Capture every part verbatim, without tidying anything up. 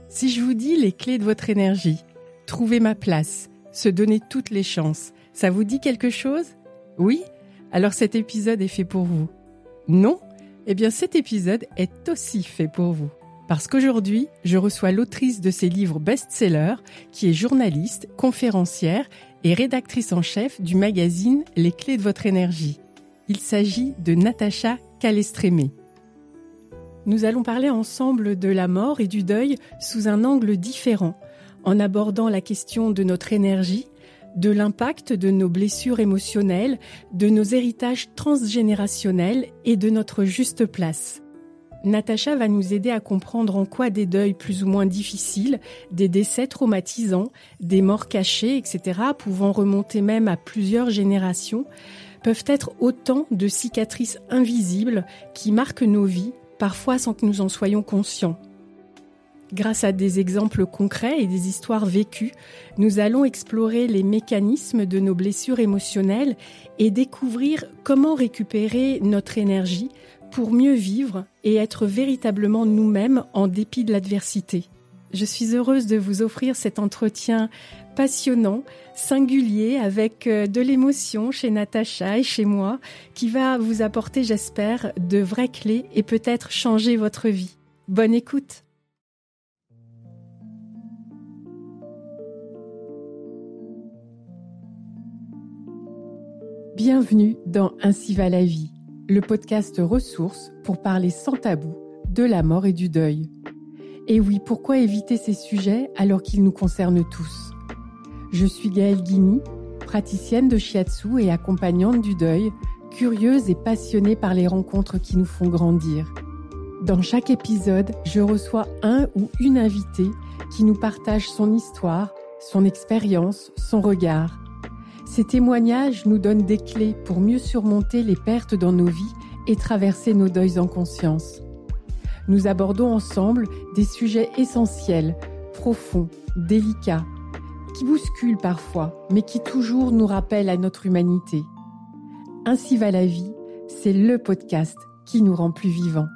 Si je vous dis les clés de votre énergie, trouver ma place, se donner toutes les chances, ça vous dit quelque chose ? Oui ? Alors cet épisode est fait pour vous. Non ? Eh bien cet épisode est aussi fait pour vous. Parce qu'aujourd'hui, je reçois l'autrice de ces livres best-sellers, qui est journaliste, conférencière et rédactrice en chef du magazine Les clés de votre énergie. Il s'agit de Natacha Calestrémé. Nous allons parler ensemble de la mort et du deuil sous un angle différent, en abordant la question de notre énergie, de l'impact de nos blessures émotionnelles, de nos héritages transgénérationnels et de notre juste place. Natacha va nous aider à comprendre en quoi des deuils plus ou moins difficiles, des décès traumatisants, des morts cachées, et cetera, pouvant remonter même à plusieurs générations, peuvent être autant de cicatrices invisibles qui marquent nos vies, parfois sans que nous en soyons conscients. Grâce à des exemples concrets et des histoires vécues, nous allons explorer les mécanismes de nos blessures émotionnelles et découvrir comment récupérer notre énergie pour mieux vivre et être véritablement nous-mêmes en dépit de l'adversité. Je suis heureuse de vous offrir cet entretien passionnant, singulier, avec de l'émotion chez Natacha et chez moi, qui va vous apporter, j'espère, de vraies clés et peut-être changer votre vie. Bonne écoute! Bienvenue dans Ainsi va la vie, le podcast ressources pour parler sans tabou de la mort et du deuil. Et oui, pourquoi éviter ces sujets alors qu'ils nous concernent tous ? Je suis Gaëlle Guigny, praticienne de shiatsu et accompagnante du deuil, curieuse et passionnée par les rencontres qui nous font grandir. Dans chaque épisode, je reçois un ou une invitée qui nous partage son histoire, son expérience, son regard. Ces témoignages nous donnent des clés pour mieux surmonter les pertes dans nos vies et traverser nos deuils en conscience. Nous abordons ensemble des sujets essentiels, profonds, délicats, qui bousculent parfois, mais qui toujours nous rappellent à notre humanité. Ainsi va la vie, c'est le podcast qui nous rend plus vivants.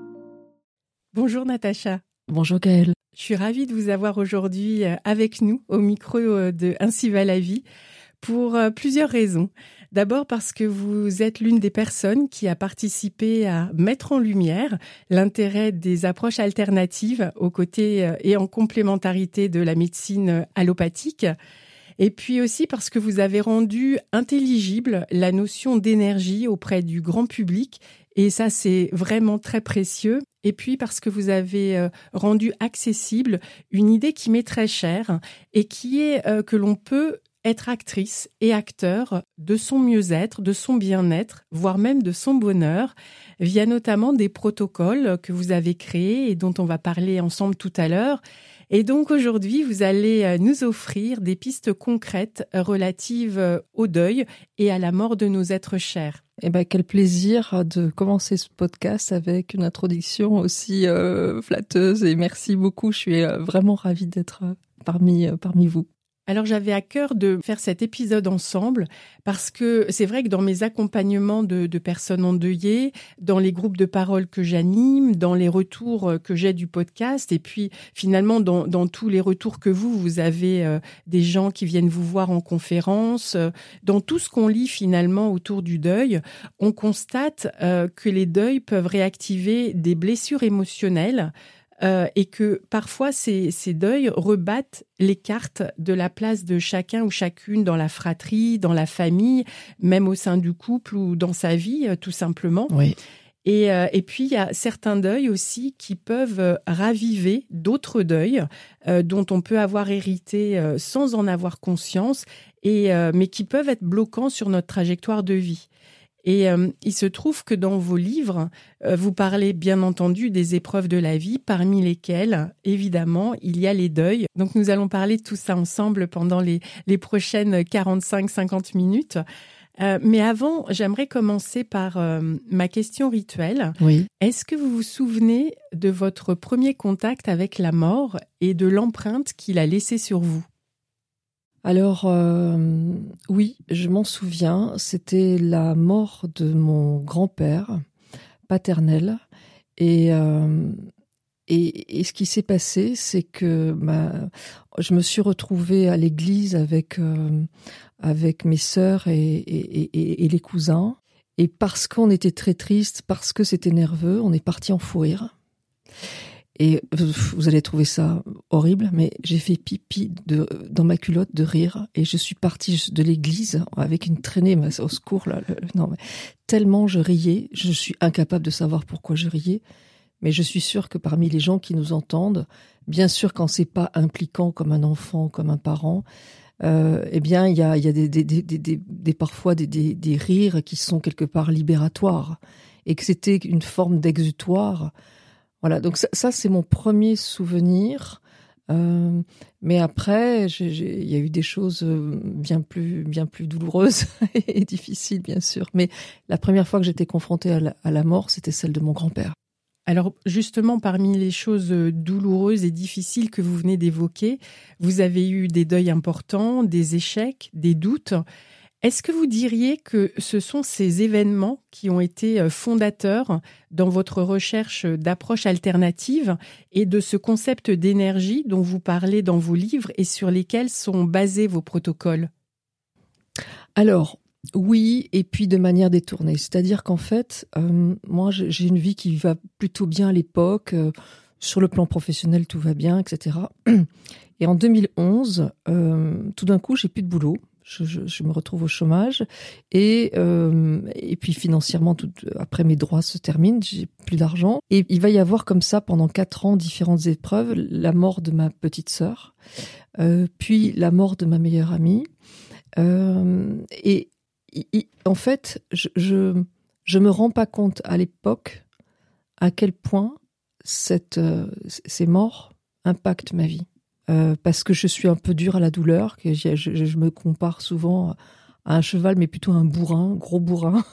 Bonjour Natacha. Bonjour Gaëlle. Je suis ravie de vous avoir aujourd'hui avec nous au micro de Ainsi va la vie pour plusieurs raisons. D'abord parce que vous êtes l'une des personnes qui a participé à mettre en lumière l'intérêt des approches alternatives aux côtés et en complémentarité de la médecine allopathique. Et puis aussi parce que vous avez rendu intelligible la notion d'énergie auprès du grand public. Et ça, c'est vraiment très précieux. Et puis parce que vous avez rendu accessible une idée qui m'est très chère et qui est que l'on peut être actrice et acteur de son mieux-être, de son bien-être, voire même de son bonheur, via notamment des protocoles que vous avez créés et dont on va parler ensemble tout à l'heure. Et donc aujourd'hui, vous allez nous offrir des pistes concrètes relatives au deuil et à la mort de nos êtres chers. Eh ben, quel plaisir de commencer ce podcast avec une introduction aussi euh, flatteuse et merci beaucoup. Je suis euh, vraiment ravie d'être euh, parmi, euh, parmi vous. Alors j'avais à cœur de faire cet épisode ensemble parce que c'est vrai que dans mes accompagnements de, de personnes endeuillées, dans les groupes de parole que j'anime, dans les retours que j'ai du podcast et puis finalement dans, dans tous les retours que vous, vous avez euh, des gens qui viennent vous voir en conférence, euh, dans tout ce qu'on lit finalement autour du deuil, on constate euh, que les deuils peuvent réactiver des blessures émotionnelles. Euh, et que parfois ces, ces deuils rebattent les cartes de la place de chacun ou chacune dans la fratrie, dans la famille, même au sein du couple ou dans sa vie, euh, tout simplement. Oui. Et, euh, et puis, il y a certains deuils aussi qui peuvent raviver d'autres deuils euh, dont on peut avoir hérité euh, sans en avoir conscience, et, euh, mais qui peuvent être bloquants sur notre trajectoire de vie. Et euh, il se trouve que dans vos livres, euh, vous parlez bien entendu des épreuves de la vie, parmi lesquelles, évidemment, il y a les deuils. Donc nous allons parler de tout ça ensemble pendant les, les prochaines quarante-cinq à cinquante minutes. Euh, mais avant, j'aimerais commencer par euh, ma question rituelle. Oui. Est-ce que vous vous souvenez de votre premier contact avec la mort et de l'empreinte qu'il a laissée sur vous ? Alors, euh, oui, je m'en souviens. C'était la mort de mon grand-père paternel. Et euh, Et, et ce qui s'est passé, c'est que bah, je me suis retrouvée à l'église avec, euh, avec mes sœurs et, et, et, et les cousins. Et parce qu'on était très triste, parce que c'était nerveux, on est parti en fou rire. Et vous allez trouver ça horrible, mais j'ai fait pipi de, dans ma culotte de rire. Et je suis partie de l'église avec une traînée, mais au secours, là. Le, non, mais tellement je riais, je suis incapable de savoir pourquoi je riais. Mais je suis sûre que parmi les gens qui nous entendent, bien sûr quand c'est pas impliquant comme un enfant, comme un parent, euh, eh bien il y a, il y a des, des, des, des, des parfois des, des, des rires qui sont quelque part libératoires et que c'était une forme d'exutoire. Voilà, donc ça, ça c'est mon premier souvenir. Euh, mais après, j'ai, j'ai, il y a eu des choses bien plus, bien plus douloureuses et difficiles, bien sûr. Mais la première fois que j'étais confrontée à la, à la mort, c'était celle de mon grand-père. Alors justement, parmi les choses douloureuses et difficiles que vous venez d'évoquer, vous avez eu des deuils importants, des échecs, des doutes. Est-ce que vous diriez que ce sont ces événements qui ont été fondateurs dans votre recherche d'approche alternative et de ce concept d'énergie dont vous parlez dans vos livres et sur lesquels sont basés vos protocoles ? Alors, oui, et puis de manière détournée. C'est-à-dire qu'en fait, euh, moi, j'ai une vie qui va plutôt bien à l'époque. Euh, sur le plan professionnel, tout va bien, et cetera. Et en deux mille onze, euh, tout d'un coup, j'ai plus de boulot. Je, je, je me retrouve au chômage. Et, euh, et puis financièrement, tout, après mes droits se terminent, j'ai plus d'argent. Et il va y avoir comme ça, pendant quatre ans, différentes épreuves. La mort de ma petite sœur, euh, puis la mort de ma meilleure amie. Euh, et en fait, je, je je me rends pas compte à l'époque à quel point cette euh, ces morts impactent ma vie, euh, parce que je suis un peu dure à la douleur, que je, je, je me compare souvent à un cheval, mais plutôt un bourrin, gros bourrin,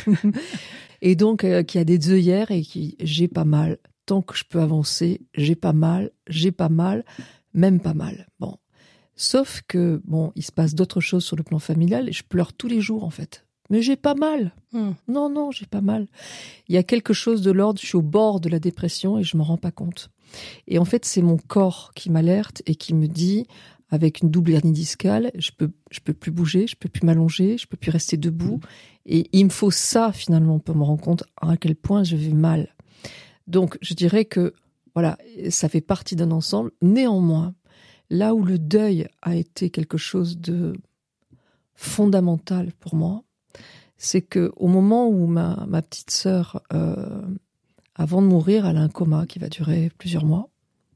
et donc euh, qui a des œillères et qui j'ai pas mal. Tant que je peux avancer, j'ai pas mal, j'ai pas mal, même pas mal. Bon. Sauf que, bon, il se passe d'autres choses sur le plan familial et je pleure tous les jours, en fait. Mais j'ai pas mal. Mmh. Non, non, j'ai pas mal. Il y a quelque chose de l'ordre, je suis au bord de la dépression et je m'en rends pas compte. Et en fait, c'est mon corps qui m'alerte et qui me dit, avec une double hernie discale, je peux, je peux plus bouger, je peux plus m'allonger, je peux plus rester debout. Et il me faut ça, finalement, pour me rendre compte à quel point je vais mal. Donc, je dirais que, voilà, ça fait partie d'un ensemble. Néanmoins, là où le deuil a été quelque chose de fondamental pour moi, c'est que au moment où ma, ma petite sœur, euh, avant de mourir, elle a un coma qui va durer plusieurs mois.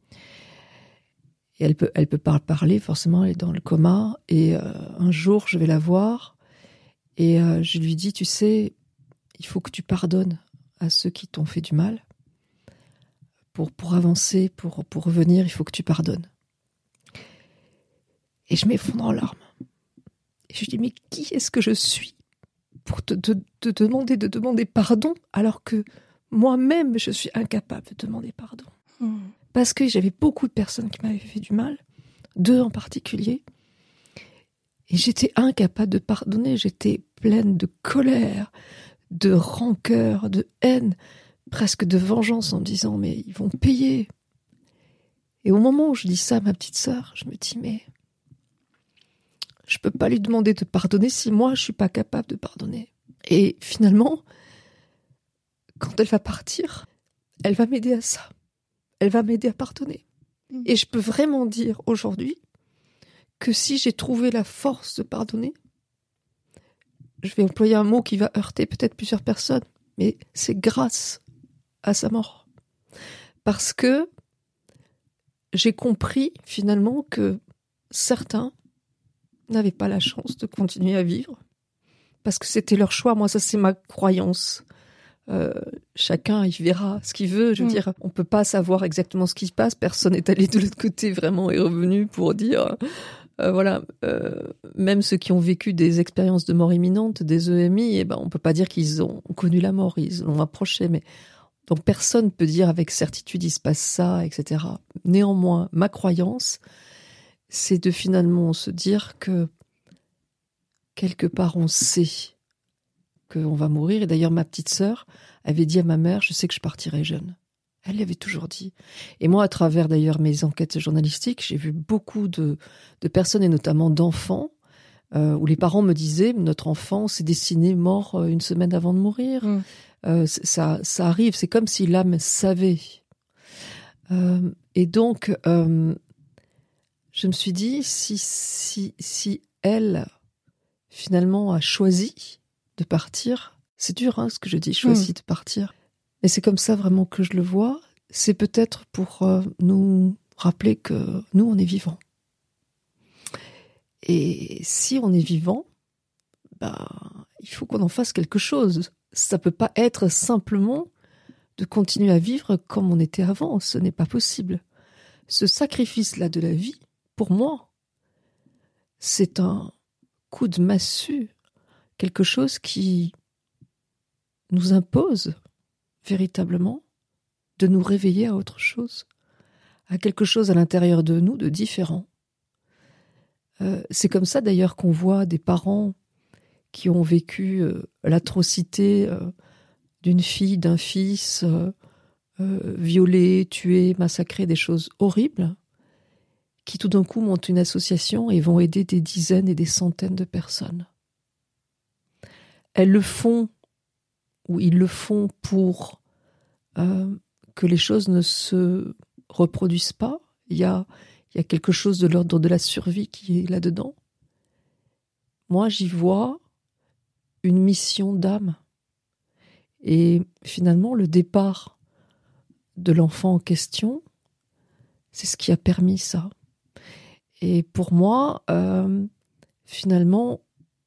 Et elle peut, elle peut pas parler, forcément, elle est dans le coma. Et euh, un jour, je vais la voir et euh, je lui dis, tu sais, il faut que tu pardonnes à ceux qui t'ont fait du mal. Pour, pour avancer, pour, pour revenir, il faut que tu pardonnes. Et je m'effondre en larmes. Et je dis, mais qui est-ce que je suis pour te, te, te demander de demander pardon alors que moi-même, je suis incapable de demander pardon. Mmh. Parce que j'avais beaucoup de personnes qui m'avaient fait du mal, deux en particulier. Et j'étais incapable de pardonner. J'étais pleine de colère, de rancœur, de haine, presque de vengeance en me disant, mais ils vont payer. Et au moment où je dis ça à ma petite sœur, je me dis, mais je peux pas lui demander de pardonner si moi, je suis pas capable de pardonner. Et finalement, quand elle va partir, elle va m'aider à ça. Elle va m'aider à pardonner. Mmh. Et je peux vraiment dire aujourd'hui que si j'ai trouvé la force de pardonner, je vais employer un mot qui va heurter peut-être plusieurs personnes, mais c'est grâce à sa mort. Parce que j'ai compris finalement que certains n'avaient pas la chance de continuer à vivre parce que c'était leur choix. Moi, ça, c'est ma croyance. Euh, chacun, il verra ce qu'il veut. Je veux mmh. dire, on peut pas savoir exactement ce qui se passe. Personne n'est allé de l'autre côté vraiment et revenu pour dire, euh, voilà, euh, même ceux qui ont vécu des expériences de mort imminente, des E M I, eh ben, on peut pas dire qu'ils ont connu la mort, ils l'ont approché, mais donc personne peut dire avec certitude il se passe ça, et cetera. Néanmoins, ma croyance, c'est de finalement se dire que quelque part on sait qu'on va mourir. Et d'ailleurs, ma petite sœur avait dit à ma mère, je sais que je partirai jeune. Elle l'avait toujours dit. Et moi, à travers d'ailleurs mes enquêtes journalistiques, j'ai vu beaucoup de, de personnes, et notamment d'enfants, euh, où les parents me disaient « Notre enfant s'est destiné mort une semaine avant de mourir. Mmh. » euh, ça, ça arrive, c'est comme si l'âme savait. Euh, et donc, euh, je me suis dit, si, si, si elle, finalement, a choisi de partir, c'est dur hein, ce que je dis, choisi mmh. de partir, et c'est comme ça vraiment que je le vois, c'est peut-être pour euh, nous rappeler que nous, on est vivants. Et si on est vivant, bah, il faut qu'on en fasse quelque chose. Ça peut pas être simplement de continuer à vivre comme on était avant. Ce n'est pas possible. Ce sacrifice-là de la vie, pour moi, c'est un coup de massue, quelque chose qui nous impose véritablement de nous réveiller à autre chose, à quelque chose à l'intérieur de nous de différent. Euh, c'est comme ça d'ailleurs qu'on voit des parents qui ont vécu euh, l'atrocité euh, d'une fille, d'un fils, euh, euh, violés, tués, massacrés, des choses horribles, qui tout d'un coup montent une association et vont aider des dizaines et des centaines de personnes. Elles le font, ou ils le font pour euh, que les choses ne se reproduisent pas. Il y a, il y a quelque chose de l'ordre de la survie qui est là-dedans. Moi, j'y vois une mission d'âme. Et finalement, le départ de l'enfant en question, c'est ce qui a permis ça. Et pour moi, euh, finalement,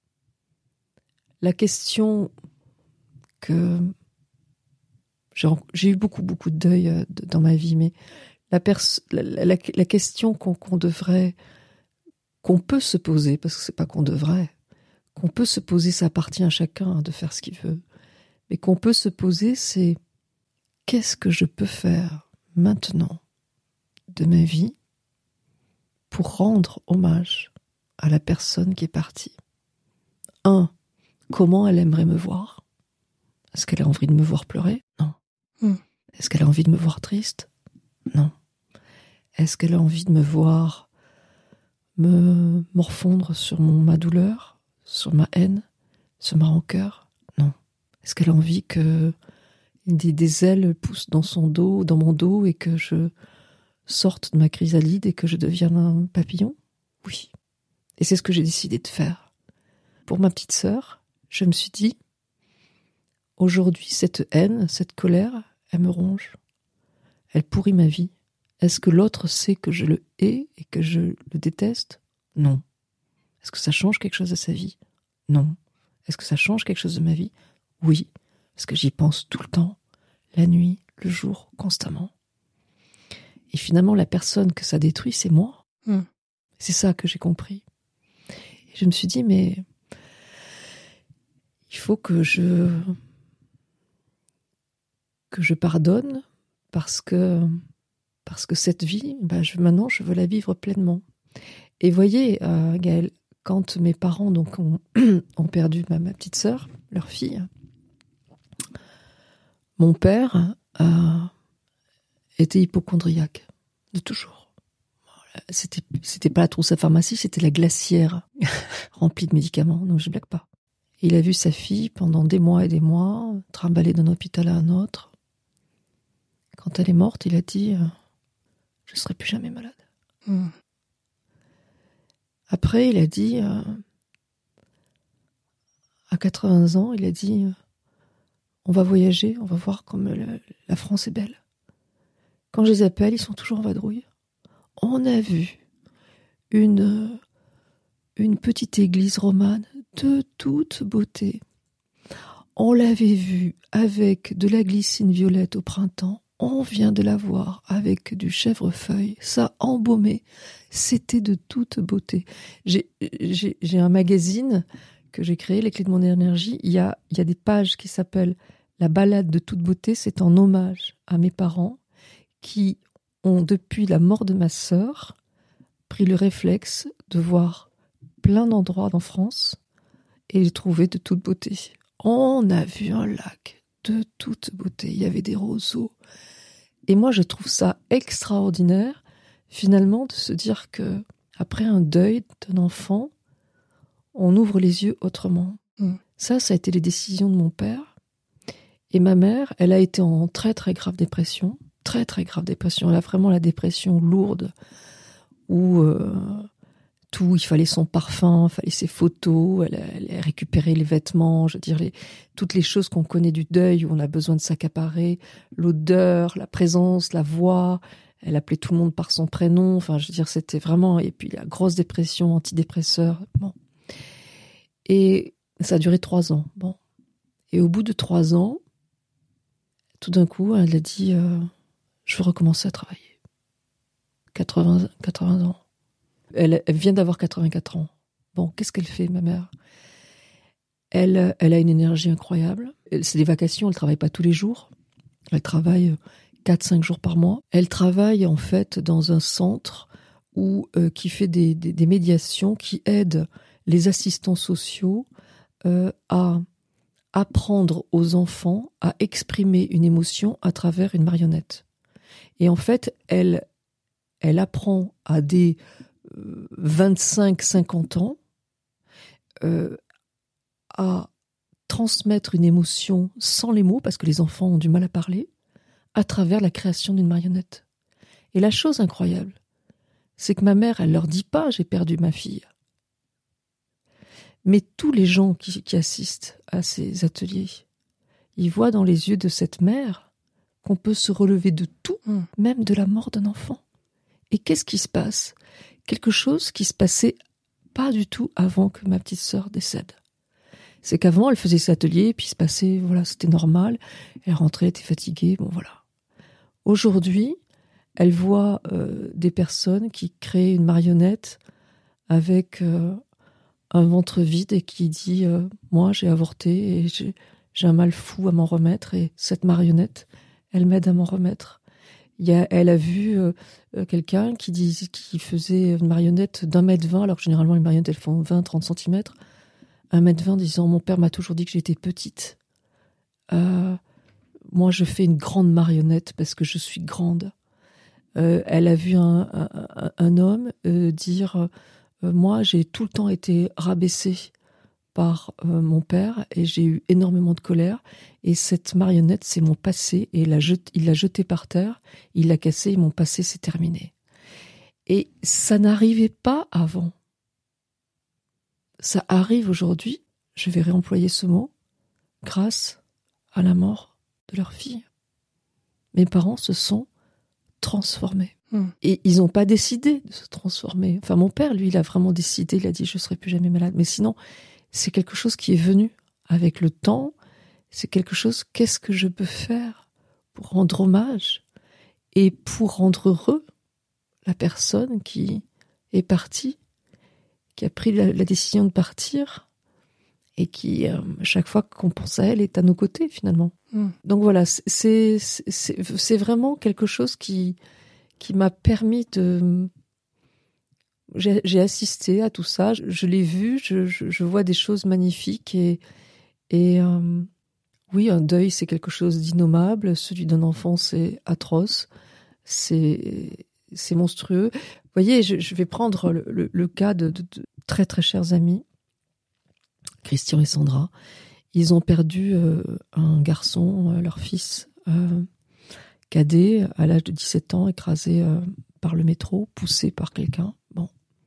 la question que... J'ai, j'ai eu beaucoup, beaucoup de deuil euh, dans ma vie, mais la, pers- la, la, la, la question qu'on, qu'on devrait... qu'on peut se poser, parce que c'est pas qu'on devrait, qu'on peut se poser, ça appartient à chacun hein, de faire ce qu'il veut, mais qu'on peut se poser, c'est qu'est-ce que je peux faire maintenant de ma vie pour rendre hommage à la personne qui est partie. Un, comment elle aimerait me voir? Est-ce qu'elle a envie de me voir pleurer? Non. Mm. Est-ce qu'elle a envie de me voir triste? Non. Est-ce qu'elle a envie de me voir me morfondre sur mon, ma douleur, sur ma haine, sur ma rancœur? Non. Est-ce qu'elle a envie que des, des ailes poussent dans son dos, dans mon dos, et que je sorte de ma chrysalide et que je devienne un papillon? Oui. Et c'est ce que j'ai décidé de faire. Pour ma petite sœur, je me suis dit, aujourd'hui, cette haine, cette colère, elle me ronge. Elle pourrit ma vie. Est-ce que l'autre sait que je le hais et que je le déteste? Non. Est-ce que ça change quelque chose de sa vie? Non. Est-ce que ça change quelque chose de ma vie? Oui. Parce que j'y pense tout le temps, la nuit, le jour, constamment. Et finalement, la personne que ça détruit, c'est moi. Mm. C'est ça que j'ai compris. Et je me suis dit, mais il faut que je que je pardonne parce que parce que cette vie, bah, je, maintenant, je veux la vivre pleinement. Et voyez, euh, Gaëlle, quand mes parents donc ont, ont perdu ma, ma petite sœur, leur fille, mon père euh, était hypocondriaque, de toujours. C'était, c'était pas la trousse à pharmacie, c'était la glacière remplie de médicaments, donc je blague pas. Il a vu sa fille pendant des mois et des mois, trimballée d'un hôpital à un autre. Quand elle est morte, il a dit euh, « Je ne serai plus jamais malade. Mmh. » Après, il a dit, euh, à quatre-vingts ans, il a dit euh, « On va voyager, on va voir comme le, la France est belle. » Quand je les appelle, ils sont toujours en vadrouille. On a vu une, une petite église romane de toute beauté. On l'avait vue avec de la glycine violette au printemps. On vient de la voir avec du chèvrefeuille. Ça embaumait. C'était de toute beauté. J'ai, j'ai, j'ai un magazine que j'ai créé, Les Clés de mon énergie. Il y a, il y a des pages qui s'appellent La balade de toute beauté. C'est en hommage à mes parents qui ont, depuis la mort de ma sœur, pris le réflexe de voir plein d'endroits en France et les trouver de toute beauté. On a vu un lac de toute beauté. Il y avait des roseaux, Et moi, je trouve ça extraordinaire, finalement, de se dire que après un deuil d'un enfant, on ouvre les yeux autrement. Mm. Ça, ça a été les décisions de mon père. Et ma mère, elle a été en très, très grave dépression. Très, très grave dépression. Elle a vraiment la dépression lourde, où euh, tout, il fallait son parfum, il fallait ses photos, elle, elle a récupéré les vêtements, je veux dire, les, toutes les choses qu'on connaît du deuil, où on a besoin de s'accaparer, l'odeur, la présence, la voix. Elle appelait tout le monde par son prénom. Enfin, je veux dire, c'était vraiment... Et puis, la grosse dépression, antidépresseur. Bon. Et ça a duré trois ans. Bon. Et au bout de trois ans, tout d'un coup, elle a dit euh, « Je veux recommencer à travailler. » quatre-vingts, quatre-vingts ans. Elle, elle vient d'avoir quatre-vingt-quatre ans. Bon, qu'est-ce qu'elle fait, ma mère ? elle, elle a une énergie incroyable. C'est des vacations, elle ne travaille pas tous les jours. Elle travaille quatre à cinq jours par mois. Elle travaille en fait dans un centre où, euh, qui fait des, des, des médiations, qui aide les assistants sociaux euh, à apprendre aux enfants à exprimer une émotion à travers une marionnette. Et en fait, elle, elle apprend à des euh, vingt-cinq à cinquante ans euh, à transmettre une émotion sans les mots, parce que les enfants ont du mal à parler, à travers la création d'une marionnette. Et la chose incroyable, c'est que ma mère, elle leur dit pas « j'ai perdu ma fille ». Mais tous les gens qui, qui assistent à ces ateliers, ils voient dans les yeux de cette mère qu'on peut se relever de tout, mmh. même de la mort d'un enfant. Et qu'est-ce qui se passe ? Quelque chose qui se passait pas du tout avant que ma petite sœur décède. C'est qu'avant, elle faisait ses ateliers, puis il se passait, voilà, c'était normal. Elle rentrait, elle était fatiguée, bon voilà. Aujourd'hui, elle voit euh, des personnes qui créent une marionnette avec... Euh, un ventre vide et qui dit euh, « moi j'ai avorté et j'ai, j'ai un mal fou à m'en remettre et cette marionnette, elle m'aide à m'en remettre ». Il y a, elle a vu euh, quelqu'un qui, dit, qui faisait une marionnette d'un mètre vingt, alors que généralement les marionnettes elles font vingt à trente centimètres, un mètre vingt disant « mon père m'a toujours dit que j'étais petite, euh, moi je fais une grande marionnette parce que je suis grande euh, ». Elle a vu un, un, un homme euh, dire Euh, moi, j'ai tout le temps été rabaissée par euh, mon père et j'ai eu énormément de colère. Et cette marionnette, c'est mon passé. Et il l'a jeté, il l'a jeté par terre, il l'a cassé et mon passé, c'est terminé. Et ça n'arrivait pas avant. Ça arrive aujourd'hui, je vais réemployer ce mot, grâce à la mort de leur fille. Mes parents se sont transformés. Mmh. Et ils n'ont pas décidé de se transformer. Enfin, mon père, lui, il a vraiment décidé, il a dit « je ne serai plus jamais malade ». Mais sinon, c'est quelque chose qui est venu avec le temps. C'est quelque chose, qu'est-ce que je peux faire pour rendre hommage et pour rendre heureux la personne qui est partie, qui a pris la, la décision de partir et qui, euh, chaque fois qu'on pense à elle, est à nos côtés, finalement. Mmh. Donc voilà, c'est, c'est, c'est, c'est vraiment quelque chose qui... qui m'a permis de... J'ai, j'ai assisté à tout ça, je, je l'ai vu, je, je, je vois des choses magnifiques et, et euh, oui, un deuil, c'est quelque chose d'innommable, celui d'un enfant, c'est atroce, c'est, c'est monstrueux. Vous voyez, je, je vais prendre le, le, le cas de, de, de très très chers amis, Christian et Sandra. Ils ont perdu euh, un garçon, euh, leur fils, euh, cadet, à l'âge de dix-sept ans, écrasé euh, par le métro, poussé par quelqu'un. Bon.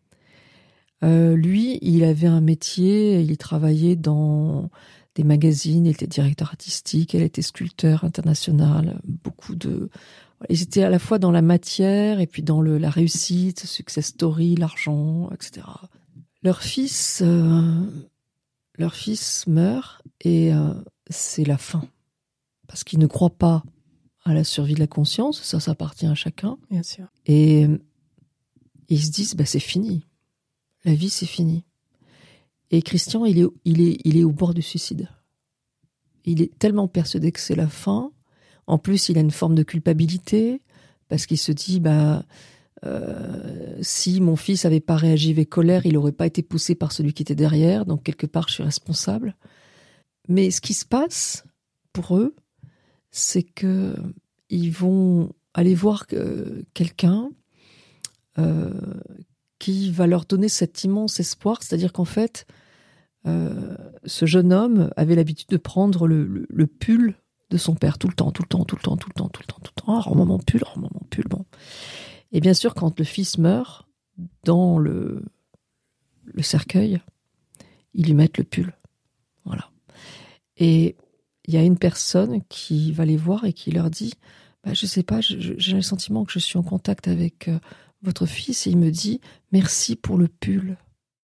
Euh, lui, il avait un métier, il travaillait dans des magazines, il était directeur artistique, elle était sculpteur international, beaucoup de... Ils étaient à la fois dans la matière et puis dans le, la réussite, success story, l'argent, et cetera. Leur fils, euh, leur fils meurt et euh, c'est la fin. Parce qu'il ne croit pas à la survie de la conscience, ça, ça appartient à chacun. Bien sûr. Et ils se disent, bah, c'est fini. La vie, c'est fini. Et Christian, il est, il est, il est au bord du suicide. Il est tellement persuadé que c'est la fin. En plus, il a une forme de culpabilité, parce qu'il se dit, bah, euh, si mon fils n'avait pas réagi avec colère, il n'aurait pas été poussé par celui qui était derrière, donc quelque part, je suis responsable. Mais ce qui se passe, pour eux, c'est que ils vont aller voir que, quelqu'un euh, qui va leur donner cet immense espoir, c'est-à-dire qu'en fait, euh, ce jeune homme avait l'habitude de prendre le, le, le pull de son père tout le temps, tout le temps, tout le temps, tout le temps, tout le temps, tout le temps. Oh, rends-moi mon pull, rends-moi mon pull, bon. Et bien sûr, quand le fils meurt, dans le, le cercueil, ils lui mettent le pull. Voilà. Et il y a une personne qui va les voir et qui leur dit bah, « Je sais pas, je, je, j'ai le sentiment que je suis en contact avec euh, votre fils. » Et il me dit « Merci pour le pull. Mmh. »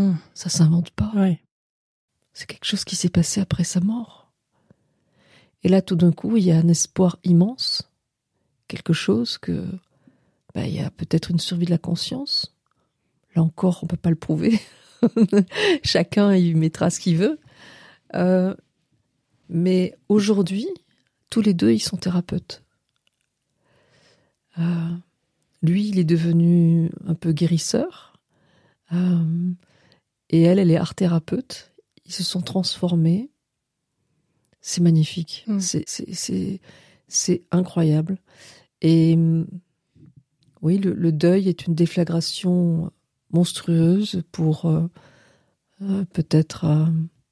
Ça s'invente pas. Ouais. C'est quelque chose qui s'est passé après sa mort. Et là, tout d'un coup, il y a un espoir immense. Quelque chose que... Bah, il y a peut-être une survie de la conscience. Là encore, on peut pas le prouver. Chacun y mettra ce qu'il veut. Euh, mais aujourd'hui, tous les deux, ils sont thérapeutes. Euh, lui, il est devenu un peu guérisseur. Euh, et elle, elle est art-thérapeute. Ils se sont transformés. C'est magnifique. Mm. C'est, c'est, c'est, c'est incroyable. Et oui, le, le deuil est une déflagration monstrueuse pour euh, euh, peut-être euh,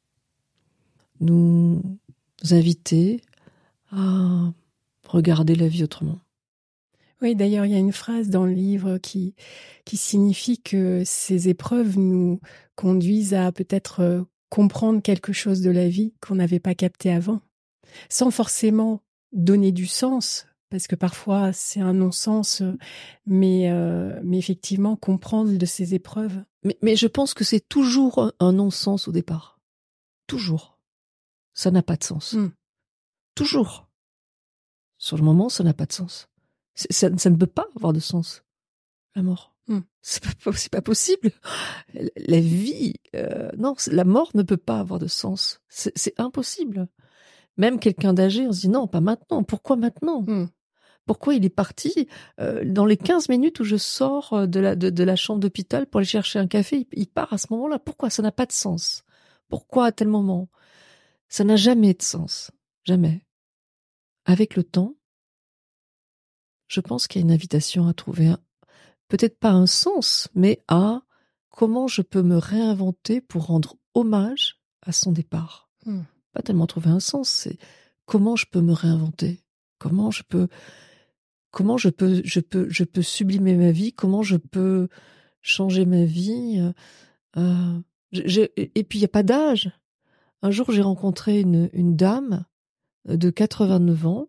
nous inviter à regarder la vie autrement. Oui, d'ailleurs, il y a une phrase dans le livre qui, qui signifie que ces épreuves nous conduisent à peut-être comprendre quelque chose de la vie qu'on n'avait pas capté avant, sans forcément donner du sens, parce que parfois c'est un non-sens, mais, euh, mais effectivement comprendre de ces épreuves. Mais, mais je pense que c'est toujours un non-sens au départ. Toujours. Ça n'a pas de sens. Mm. Toujours. Sur le moment, ça n'a pas de sens. C'est, ça, ça ne peut pas avoir de sens, la mort. Mm. C'est pas, c'est pas possible. La vie, euh, non, la mort ne peut pas avoir de sens. C'est, c'est impossible. Même quelqu'un d'âgé, on se dit non, pas maintenant. Pourquoi maintenant ? Mm. Pourquoi il est parti euh, dans les quinze minutes où je sors de la, de, de la chambre d'hôpital pour aller chercher un café, il, il part à ce moment-là. Pourquoi ? Ça n'a pas de sens. Pourquoi à tel moment ? Ça n'a jamais de sens. Jamais. Avec le temps, je pense qu'il y a une invitation à trouver, un, peut-être pas un sens, mais à comment je peux me réinventer pour rendre hommage à son départ. Hmm. Pas tellement trouver un sens, c'est comment je peux me réinventer, comment je peux, comment je peux, je peux, je peux sublimer ma vie, comment je peux changer ma vie. Euh, j'ai, et puis il y a pas d'âge. Un jour, j'ai rencontré une, une dame de quatre-vingt-neuf ans.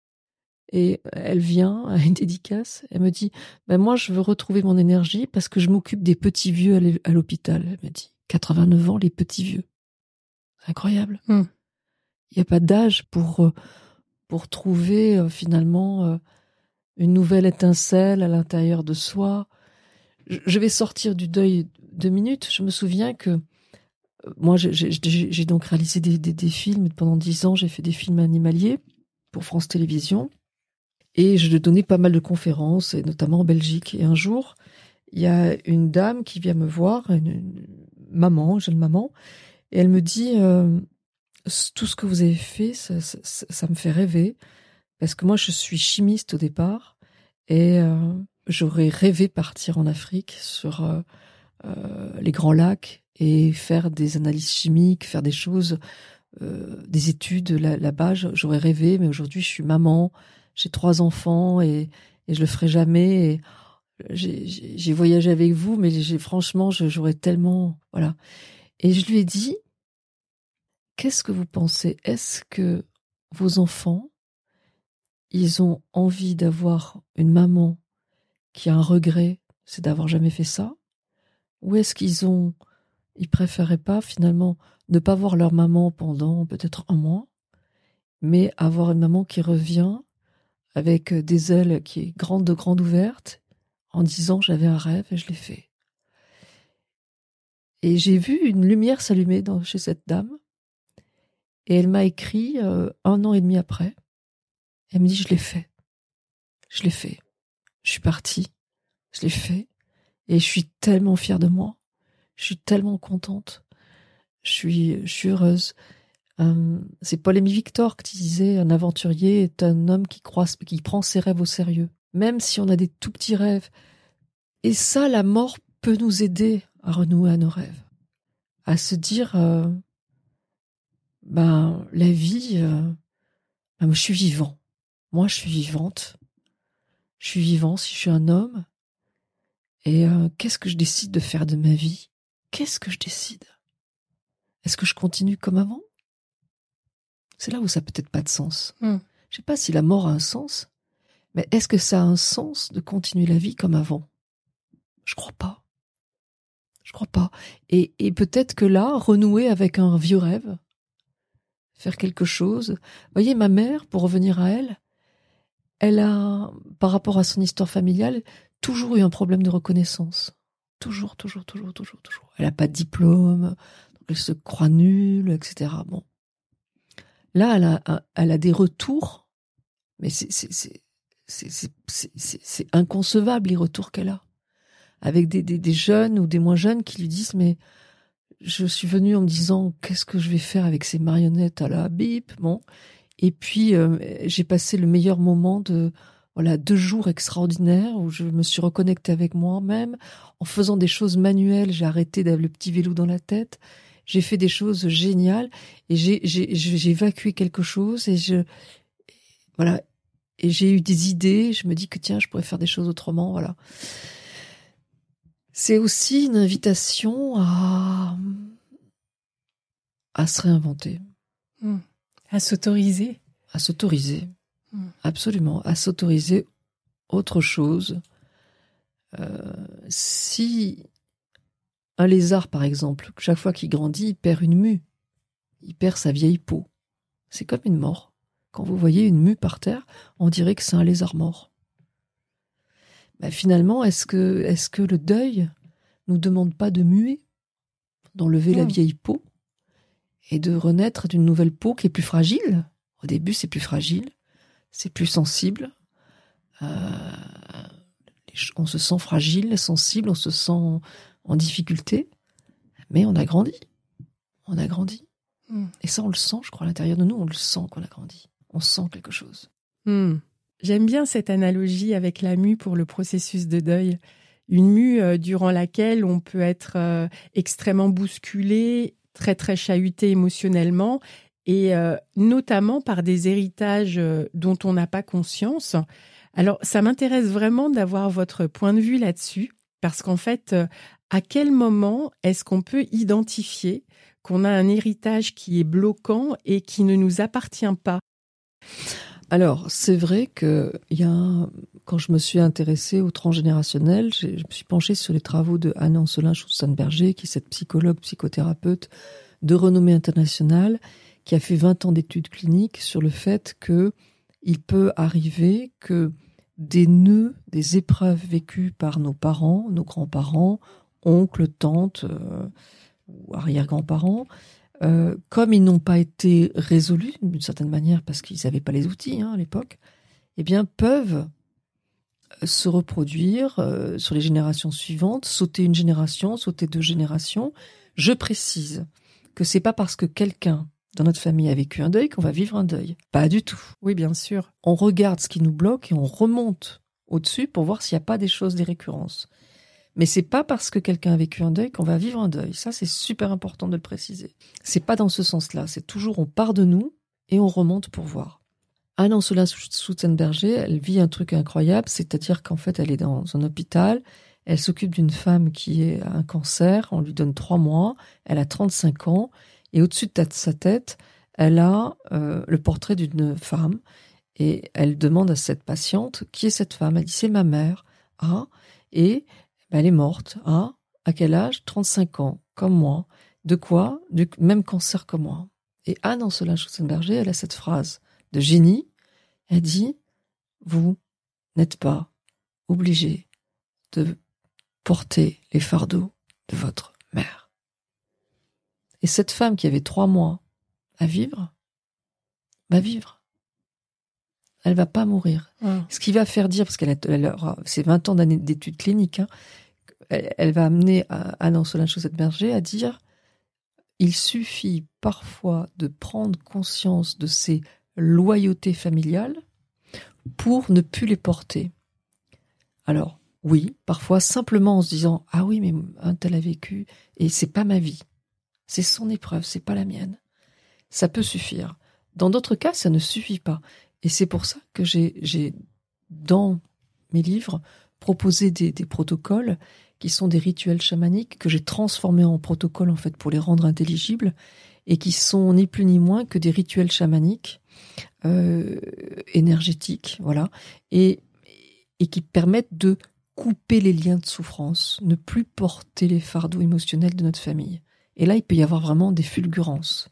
Et elle vient à une dédicace, elle me dit ben moi je veux retrouver mon énergie parce que je m'occupe des petits vieux à l'hôpital. Elle me dit quatre-vingt-neuf ans, les petits vieux. C'est incroyable. Il mm. n'y a pas d'âge pour, pour trouver euh, finalement euh, une nouvelle étincelle à l'intérieur de soi. Je, je vais sortir du deuil deux minutes. Je me souviens que euh, moi j'ai, j'ai, j'ai donc réalisé des, des, des films. Pendant dix ans, j'ai fait des films animaliers pour France Télévisions. Et je donnais pas mal de conférences, et notamment en Belgique. Et un jour, il y a une dame qui vient me voir, une, une maman, jeune maman, et elle me dit euh, « Tout ce que vous avez fait, ça, ça, ça, ça me fait rêver, parce que moi, je suis chimiste au départ, et euh, j'aurais rêvé partir en Afrique sur euh, euh, les Grands Lacs et faire des analyses chimiques, faire des choses, euh, des études là, là-bas. J'aurais rêvé, mais aujourd'hui, je suis maman. » J'ai trois enfants et, et je le ferai jamais. Et j'ai, j'ai, j'ai voyagé avec vous, mais j'ai, franchement, je, j'aurais tellement... Voilà. Et je lui ai dit, qu'est-ce que vous pensez ? Est-ce que vos enfants, ils ont envie d'avoir une maman qui a un regret, c'est d'avoir jamais fait ça ? Ou est-ce qu'ils ont... Ils préféraient pas, finalement, ne pas voir leur maman pendant peut-être un mois, mais avoir une maman qui revient avec des ailes qui est grande de grande ouverte, en disant j'avais un rêve et je l'ai fait. Et j'ai vu une lumière s'allumer dans, chez cette dame, et elle m'a écrit euh, un an et demi après. Elle me dit je l'ai fait, je l'ai fait, je suis partie, je l'ai fait, et je suis tellement fière de moi, je suis tellement contente, je suis, je suis heureuse. Euh, c'est Paul-Émile Victor qui disait « Un aventurier est un homme qui, croit, qui prend ses rêves au sérieux. » Même si on a des tout petits rêves. Et ça, la mort peut nous aider à renouer à nos rêves. À se dire euh, « Ben, la vie, euh, ben, je suis vivant. Moi, je suis vivante. Je suis vivant si je suis un homme. Et euh, qu'est-ce que je décide de faire de ma vie ? Qu'est-ce que je décide ? Est-ce que je continue comme avant ? C'est là où ça n'a peut-être pas de sens. Mm. Je sais pas si la mort a un sens, mais est-ce que ça a un sens de continuer la vie comme avant ? Je crois pas. Je crois pas. Et, et peut-être que là, renouer avec un vieux rêve, faire quelque chose. Vous voyez, ma mère, pour revenir à elle, elle a, par rapport à son histoire familiale, toujours eu un problème de reconnaissance. Toujours, toujours, toujours, toujours, toujours. Elle n'a pas de diplôme, donc elle se croit nulle, et cetera. Bon. Là, elle a, elle a des retours, mais c'est, c'est, c'est, c'est, c'est, c'est, c'est, c'est inconcevable, les retours qu'elle a. Avec des, des, des jeunes ou des moins jeunes qui lui disent « Mais je suis venue en me disant, qu'est-ce que je vais faire avec ces marionnettes à la bip ?» Bon. Et puis, euh, j'ai passé le meilleur moment de voilà deux jours extraordinaires où je me suis reconnectée avec moi-même. En faisant des choses manuelles, j'ai arrêté d'avoir le petit vélo dans la tête. J'ai fait des choses géniales et j'ai, j'ai, j'ai évacué quelque chose et je, voilà. Et j'ai eu des idées. Je me dis que tiens, je pourrais faire des choses autrement, voilà. C'est aussi une invitation à, à se réinventer. Mmh. À s'autoriser. À s'autoriser. Mmh. Absolument. À s'autoriser autre chose. Euh, si un lézard, par exemple, chaque fois qu'il grandit, il perd une mue. Il perd sa vieille peau. C'est comme une mort. Quand vous voyez une mue par terre, on dirait que c'est un lézard mort. Ben finalement, est-ce que, est-ce que le deuil nous demande pas de muer, d'enlever mmh. la vieille peau et de renaître d'une nouvelle peau qui est plus fragile ? Au début, c'est plus fragile, c'est plus sensible. Euh, on se sent fragile, sensible, on se sent en, en difficulté, mais on a grandi. On a grandi. Mmh. Et ça, on le sent, je crois, à l'intérieur de nous, on le sent qu'on a grandi. On sent quelque chose. Mmh. J'aime bien cette analogie avec la mue pour le processus de deuil. Une mue euh, durant laquelle on peut être euh, extrêmement bousculé, très très chahuté émotionnellement, et euh, notamment par des héritages euh, dont on n'a pas conscience. Alors, ça m'intéresse vraiment d'avoir votre point de vue là-dessus, parce qu'en fait, euh, à quel moment est-ce qu'on peut identifier qu'on a un héritage qui est bloquant et qui ne nous appartient pas ? Alors, c'est vrai que il y a, quand je me suis intéressée au transgénérationnel, je me suis penchée sur les travaux de Anne Ancelin Schutzenberger, qui est cette psychologue, psychothérapeute de renommée internationale, qui a fait vingt ans d'études cliniques sur le fait que il peut arriver que des nœuds, des épreuves vécues par nos parents, nos grands-parents, oncles, tantes euh, ou arrière-grands-parents, Euh, comme ils n'ont pas été résolus d'une certaine manière parce qu'ils n'avaient pas les outils hein, à l'époque, eh bien peuvent se reproduire euh, sur les générations suivantes, sauter une génération, sauter deux générations. Je précise que c'est pas parce que quelqu'un dans notre famille a vécu un deuil qu'on va vivre un deuil. Pas du tout. Oui, bien sûr. On regarde ce qui nous bloque et on remonte au-dessus pour voir s'il n'y a pas des choses, des récurrences. Mais c'est pas parce que quelqu'un a vécu un deuil qu'on va vivre un deuil. Ça, c'est super important de le préciser. C'est pas dans ce sens-là. C'est toujours, on part de nous et on remonte pour voir. Anne Ancelin Schutzenberger, elle vit un truc incroyable, c'est-à-dire qu'en fait, elle est dans un hôpital, elle s'occupe d'une femme qui a un cancer, on lui donne trois mois, elle a trente-cinq ans, et au-dessus de sa tête, elle a euh, le portrait d'une femme, et elle demande à cette patiente, qui est cette femme ? Elle dit, c'est ma mère. Ah, et ben, elle est morte. Ah, à quel âge ? trente-cinq ans, comme moi. De quoi ? Du même cancer que moi. Et Anne Ancelin Schutzenberger, elle a cette phrase de génie. Elle dit, vous n'êtes pas obligé de porter les fardeaux de votre mère. Et cette femme qui avait trois mois à vivre, va vivre. Elle va pas mourir. Mmh. Ce qui va faire dire, parce qu'elle a, elle aura, c'est vingt ans d'années d'études cliniques, hein, elle, elle va amener Anne Ancelin Schutzenberger à dire, il suffit parfois de prendre conscience de ces loyautés familiales pour ne plus les porter. Alors, oui, parfois simplement en se disant « Ah oui, mais un tel a vécu et c'est pas ma vie. C'est son épreuve, c'est pas la mienne. » Ça peut suffire. Dans d'autres cas, ça ne suffit pas. Et c'est pour ça que j'ai, j'ai dans mes livres, proposé des, des protocoles qui sont des rituels chamaniques que j'ai transformés en protocoles en fait pour les rendre intelligibles et qui sont ni plus ni moins que des rituels chamaniques euh, énergétiques, voilà, et, et qui permettent de couper les liens de souffrance, ne plus porter les fardeaux émotionnels de notre famille. Et là, il peut y avoir vraiment des fulgurances.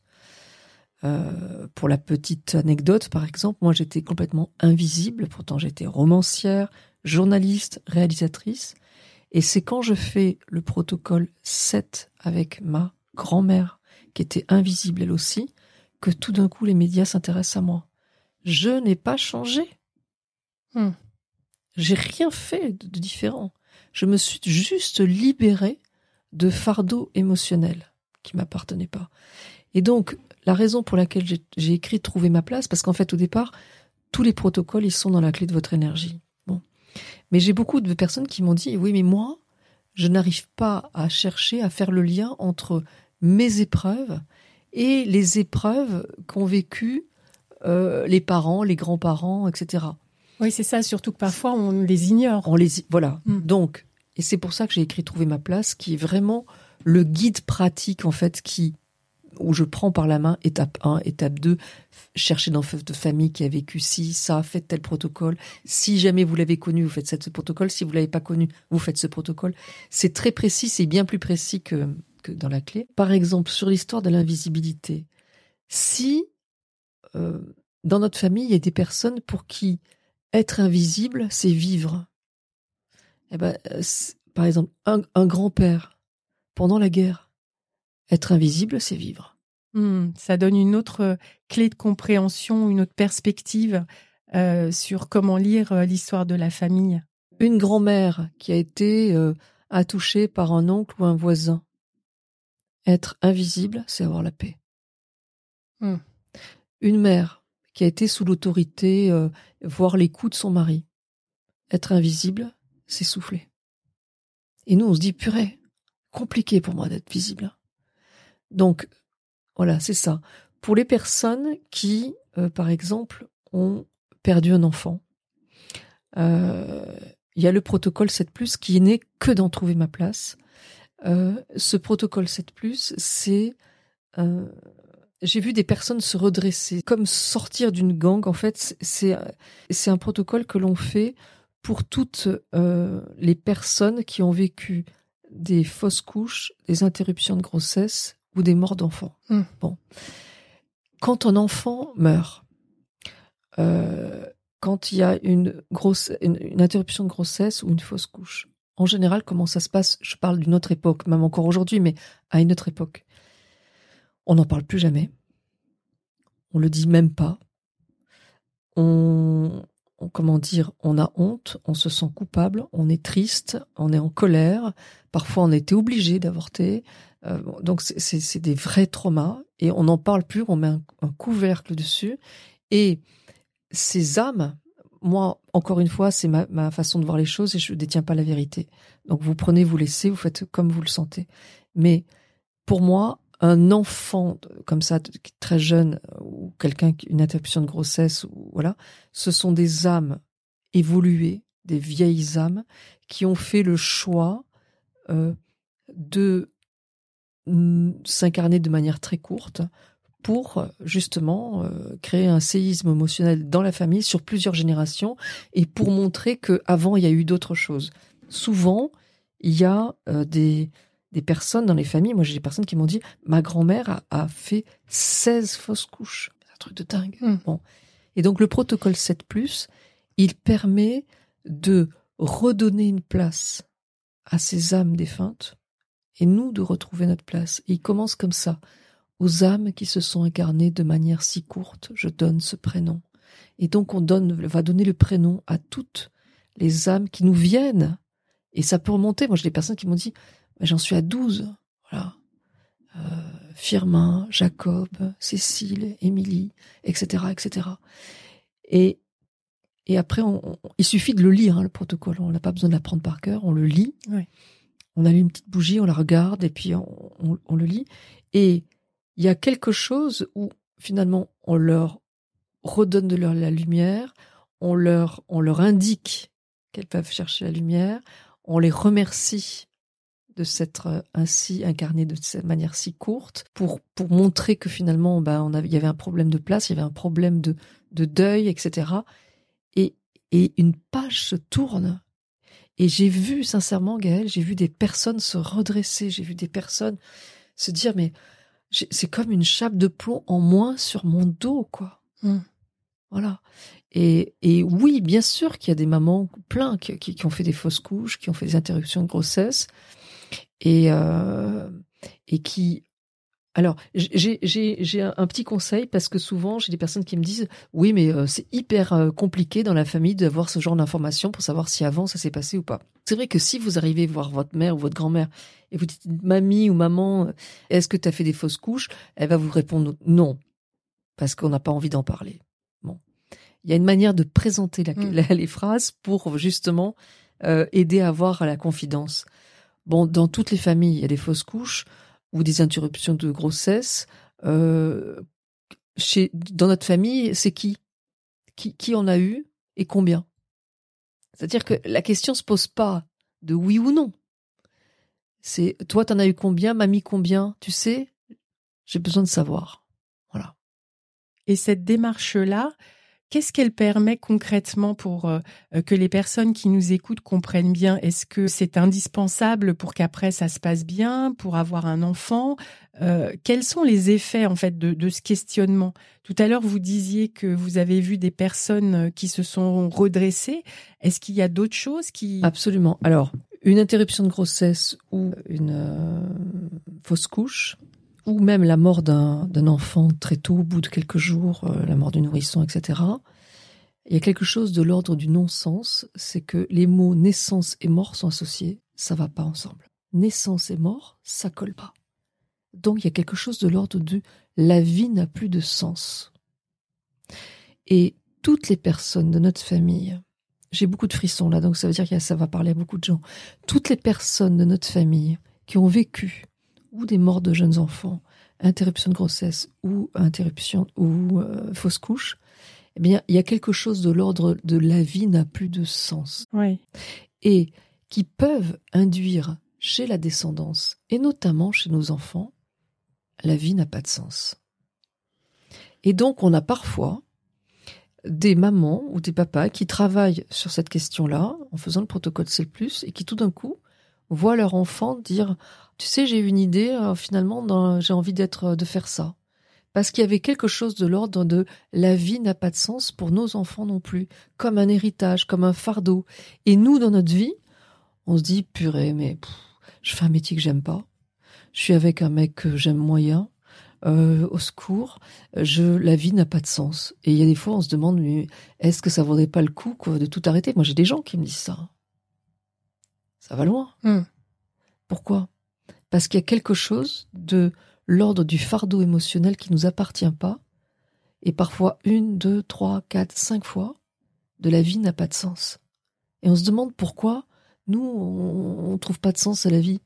Euh, pour la petite anecdote, par exemple, moi j'étais complètement invisible, pourtant j'étais romancière, journaliste, réalisatrice, et c'est quand je fais le protocole sept avec ma grand-mère, qui était invisible elle aussi, que tout d'un coup les médias s'intéressent à moi. Je n'ai pas changé. Hmm. J'ai rien fait de différent. Je me suis juste libérée de fardeaux émotionnels qui m'appartenaient pas. Et donc, la raison pour laquelle j'ai, j'ai écrit « Trouver ma place », parce qu'en fait, au départ, tous les protocoles, ils sont dans la clé de votre énergie. Bon. Mais j'ai beaucoup de personnes qui m'ont dit « Oui, mais moi, je n'arrive pas à chercher à faire le lien entre mes épreuves et les épreuves qu'ont vécues euh, les parents, les grands-parents, et cetera » Oui, c'est ça, surtout que parfois, on les ignore. On les, voilà. Mm. Donc, et c'est pour ça que j'ai écrit « Trouver ma place », qui est vraiment le guide pratique, en fait, qui... où je prends par la main, étape un, étape deux, chercher dans de famille qui a vécu ci, ça, faites tel protocole. Si jamais vous l'avez connu, vous faites ce protocole. Si vous l'avez pas connu, vous faites ce protocole. C'est très précis, c'est bien plus précis que, que dans la clé. Par exemple, sur l'histoire de l'invisibilité, si euh, dans notre famille, il y a des personnes pour qui être invisible, c'est vivre. Eh ben, par exemple, un, un grand-père, pendant la guerre, être invisible, c'est vivre. Mmh, ça donne une autre clé de compréhension, une autre perspective euh, sur comment lire euh, l'histoire de la famille. Une grand-mère qui a été euh, attouchée par un oncle ou un voisin. Être invisible, c'est avoir la paix. Mmh. Une mère qui a été sous l'autorité, euh, voir les coups de son mari. Être invisible, c'est souffler. Et nous, on se dit, purée, compliqué pour moi d'être visible. Donc, voilà, c'est ça. Pour les personnes qui, euh, par exemple, ont perdu un enfant, euh, il y a le protocole sept plus qui n'est que d'en trouver ma place. Euh, ce protocole sept plus, c'est... Euh, j'ai vu des personnes se redresser, comme sortir d'une gangue. En fait, c'est, c'est un protocole que l'on fait pour toutes euh, les personnes qui ont vécu des fausses couches, des interruptions de grossesse ou des morts d'enfants. Mmh. Bon. Quand un enfant meurt, euh, quand il y a une, grosse, une, une interruption de grossesse ou une fausse couche, en général, comment ça se passe? Je parle d'une autre époque, même encore aujourd'hui, mais à une autre époque. On n'en parle plus jamais. On le dit même pas. On, on, comment dire, on a honte, on se sent coupable, on est triste, on est en colère. Parfois, on a été obligé d'avorter. Euh, donc, c'est, c'est, c'est des vrais traumas et on n'en parle plus. On met un, un couvercle dessus. Et ces âmes, moi, encore une fois, c'est ma, ma façon de voir les choses et je ne détiens pas la vérité. Donc, vous prenez, vous laissez, vous faites comme vous le sentez. Mais pour moi, un enfant comme ça, très jeune, ou quelqu'un qui une interruption de grossesse, ou voilà, ce sont des âmes évoluées, des vieilles âmes qui ont fait le choix euh, de mm, s'incarner de manière très courte pour justement euh, créer un séisme émotionnel dans la famille sur plusieurs générations et pour montrer que avant il y a eu d'autres choses. Souvent, il y a euh, des des personnes dans les familles, moi j'ai des personnes qui m'ont dit ma grand-mère a, a fait seize fausses couches. C'est un truc de dingue. Mmh. Bon. Et donc le protocole sept plus, il permet de redonner une place à ces âmes défuntes et nous de retrouver notre place. Et il commence comme ça. Aux âmes qui se sont incarnées de manière si courte, je donne ce prénom. Et donc on donne, va donner le prénom à toutes les âmes qui nous viennent. Et ça peut remonter. Moi j'ai des personnes qui m'ont dit j'en suis à douze. Voilà. Euh, Firmin, Jacob, Cécile, Émilie, et cetera, et cetera. Et, et après, on, on, il suffit de le lire, hein, le protocole. On n'a pas besoin de l'apprendre par cœur. On le lit. Ouais. On allume une petite bougie, on la regarde et puis on, on, on le lit. Et il y a quelque chose où, finalement, on leur redonne de leur la lumière, on leur, on leur indique qu'elles peuvent chercher la lumière, on les remercie de s'être ainsi incarné de cette manière si courte pour, pour montrer que finalement, ben, on avait, il y avait un problème de place, il y avait un problème de, de deuil, et cetera. Et, et une page se tourne. Et j'ai vu, sincèrement, Gaëlle, j'ai vu des personnes se redresser, j'ai vu des personnes se dire, mais c'est comme une chape de plomb en moins sur mon dos, quoi. Mmh. Voilà. Et, et oui, bien sûr qu'il y a des mamans plein qui, qui, qui ont fait des fausses couches, qui ont fait des interruptions de grossesse, et, euh, et qui... Alors, j'ai, j'ai, j'ai un petit conseil, parce que souvent, j'ai des personnes qui me disent « Oui, mais euh, c'est hyper euh, compliqué dans la famille d'avoir ce genre d'informations pour savoir si avant ça s'est passé ou pas. » C'est vrai que si vous arrivez voir votre mère ou votre grand-mère et vous dites « Mamie ou maman, est-ce que tu as fait des fausses couches ?» Elle va vous répondre « Non », parce qu'on n'a pas envie d'en parler. Bon. Il y a une manière de présenter la, mmh. la, les phrases pour justement euh, aider à avoir la confidence. Bon, dans toutes les familles, il y a des fausses couches ou des interruptions de grossesse. Euh, chez, dans notre famille, c'est qui, qui Qui en a eu et combien? C'est-à-dire que la question se pose pas de oui ou non. C'est toi, t'en as eu combien? Mamie, combien? Tu sais? J'ai besoin de savoir. Voilà. Et cette démarche-là, qu'est-ce qu'elle permet concrètement pour euh, que les personnes qui nous écoutent comprennent bien? Est-ce que c'est indispensable pour qu'après ça se passe bien, pour avoir un enfant? euh, Quels sont les effets en fait de, de ce questionnement? Tout à l'heure, vous disiez que vous avez vu des personnes qui se sont redressées. Est-ce qu'il y a d'autres choses qui... Absolument. Alors, une interruption de grossesse ou une euh, fausse couche, ou même la mort d'un, d'un enfant très tôt, au bout de quelques jours, euh, la mort du nourrisson, et cetera. Il y a quelque chose de l'ordre du non-sens, c'est que les mots naissance et mort sont associés, ça va pas ensemble. Naissance et mort, ça colle pas. Donc il y a quelque chose de l'ordre de la vie n'a plus de sens. Et toutes les personnes de notre famille, j'ai beaucoup de frissons là, donc ça veut dire que ça va parler à beaucoup de gens, toutes les personnes de notre famille qui ont vécu ou des morts de jeunes enfants, interruption de grossesse ou interruption ou euh, fausse couche, eh bien, il y a quelque chose de l'ordre de la vie n'a plus de sens. Oui. Et qui peuvent induire chez la descendance, et notamment chez nos enfants, la vie n'a pas de sens. Et donc, on a parfois des mamans ou des papas qui travaillent sur cette question-là, en faisant le protocole C L plus, et qui tout d'un coup voient leur enfant dire « Tu sais, j'ai une idée, euh, finalement, dans, j'ai envie d'être, de faire ça. » Parce qu'il y avait quelque chose de l'ordre de « la vie n'a pas de sens pour nos enfants non plus », comme un héritage, comme un fardeau. Et nous, dans notre vie, on se dit « purée, mais pff, je fais un métier que j'aime pas, je suis avec un mec que j'aime moyen, euh, au secours, je, la vie n'a pas de sens. » Et il y a des fois, on se demande « mais est-ce que ça vaudrait pas le coup quoi, de tout arrêter ?» Moi, j'ai des gens qui me disent ça. Ça va loin. Mmh. Pourquoi? Parce qu'il y a quelque chose de l'ordre du fardeau émotionnel qui nous appartient pas, et parfois une, deux, trois, quatre, cinq fois, de la vie n'a pas de sens. Et on se demande pourquoi nous, on, on trouve pas de sens à la vie.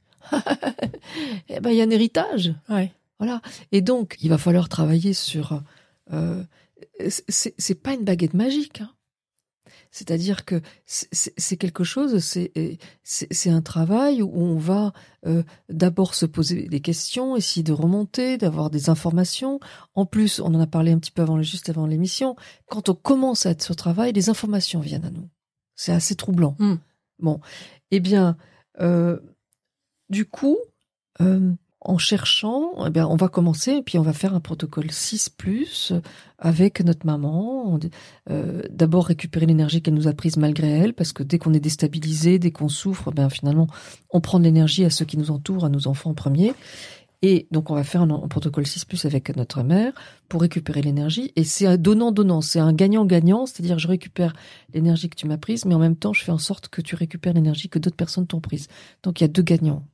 Eh ben, il y a un héritage. Ouais. Voilà. Et donc, il va falloir travailler sur. Euh, c'est, c'est pas une baguette magique. Hein. C'est-à-dire que c'est, c'est quelque chose, c'est, c'est, c'est un travail où on va euh, d'abord se poser des questions, essayer de remonter, d'avoir des informations. En plus, on en a parlé un petit peu avant, juste avant l'émission, quand on commence à être sur travail, les informations viennent à nous. C'est assez troublant. Mm. Bon, eh bien, euh, du coup, euh, en cherchant, eh bien, on va commencer et puis on va faire un protocole six plus avec notre maman. Euh, d'abord récupérer l'énergie qu'elle nous a prise malgré elle, parce que dès qu'on est déstabilisé, dès qu'on souffre, ben finalement, on prend de l'énergie à ceux qui nous entourent, à nos enfants en premier. Et donc, on va faire un, un protocole six plus avec notre mère pour récupérer l'énergie. Et c'est un donnant-donnant, c'est un gagnant-gagnant, c'est-à-dire je récupère l'énergie que tu m'as prise, mais en même temps, je fais en sorte que tu récupères l'énergie que d'autres personnes t'ont prise. Donc, il y a deux gagnants.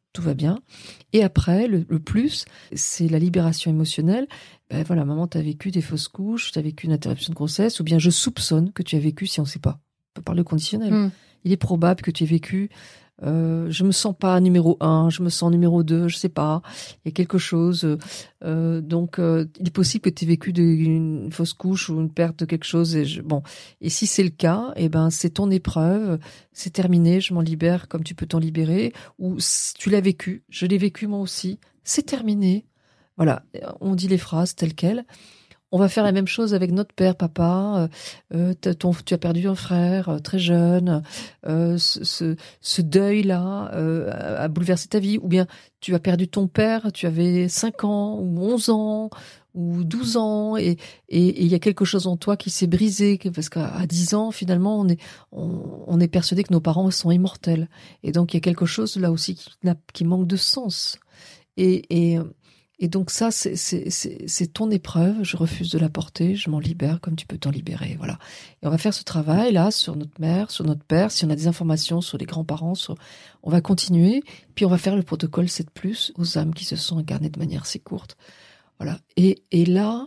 tout va bien. Et après, le, le plus, c'est la libération émotionnelle. Ben voilà, maman, t'as vécu des fausses couches, t'as vécu une interruption de grossesse, ou bien je soupçonne que tu as vécu, si on ne sait pas. On peut parler au conditionnel. Mm. Il est probable que tu aies vécu, euh, je me sens pas numéro un, je me sens numéro deux, je sais pas. Il y a quelque chose. Euh, donc, euh, il est possible que tu aies vécu de, une fausse couche ou une perte de quelque chose. Et je, bon, et si c'est le cas, eh ben c'est ton épreuve, c'est terminé, je m'en libère comme tu peux t'en libérer. Ou si tu l'as vécu, je l'ai vécu moi aussi, c'est terminé. Voilà, on dit les phrases telles quelles. On va faire la même chose avec notre père, papa. Euh, ton, tu as perdu un frère euh, très jeune. Euh, ce, ce, ce deuil-là euh, a, a bouleversé ta vie. Ou bien tu as perdu ton père, tu avais cinq ans ou onze ans ou douze ans et et il y a quelque chose en toi qui s'est brisé parce qu'à dix ans finalement on est on, on est persuadé que nos parents sont immortels et donc il y a quelque chose là aussi qui, qui manque de sens et et Et donc ça, c'est, c'est, c'est, c'est ton épreuve, je refuse de la porter, je m'en libère comme tu peux t'en libérer, voilà. Et on va faire ce travail-là sur notre mère, sur notre père, si on a des informations sur les grands-parents, sur... on va continuer, puis on va faire le protocole sept plus aux âmes qui se sont incarnées de manière si courte. Voilà. Et, et là,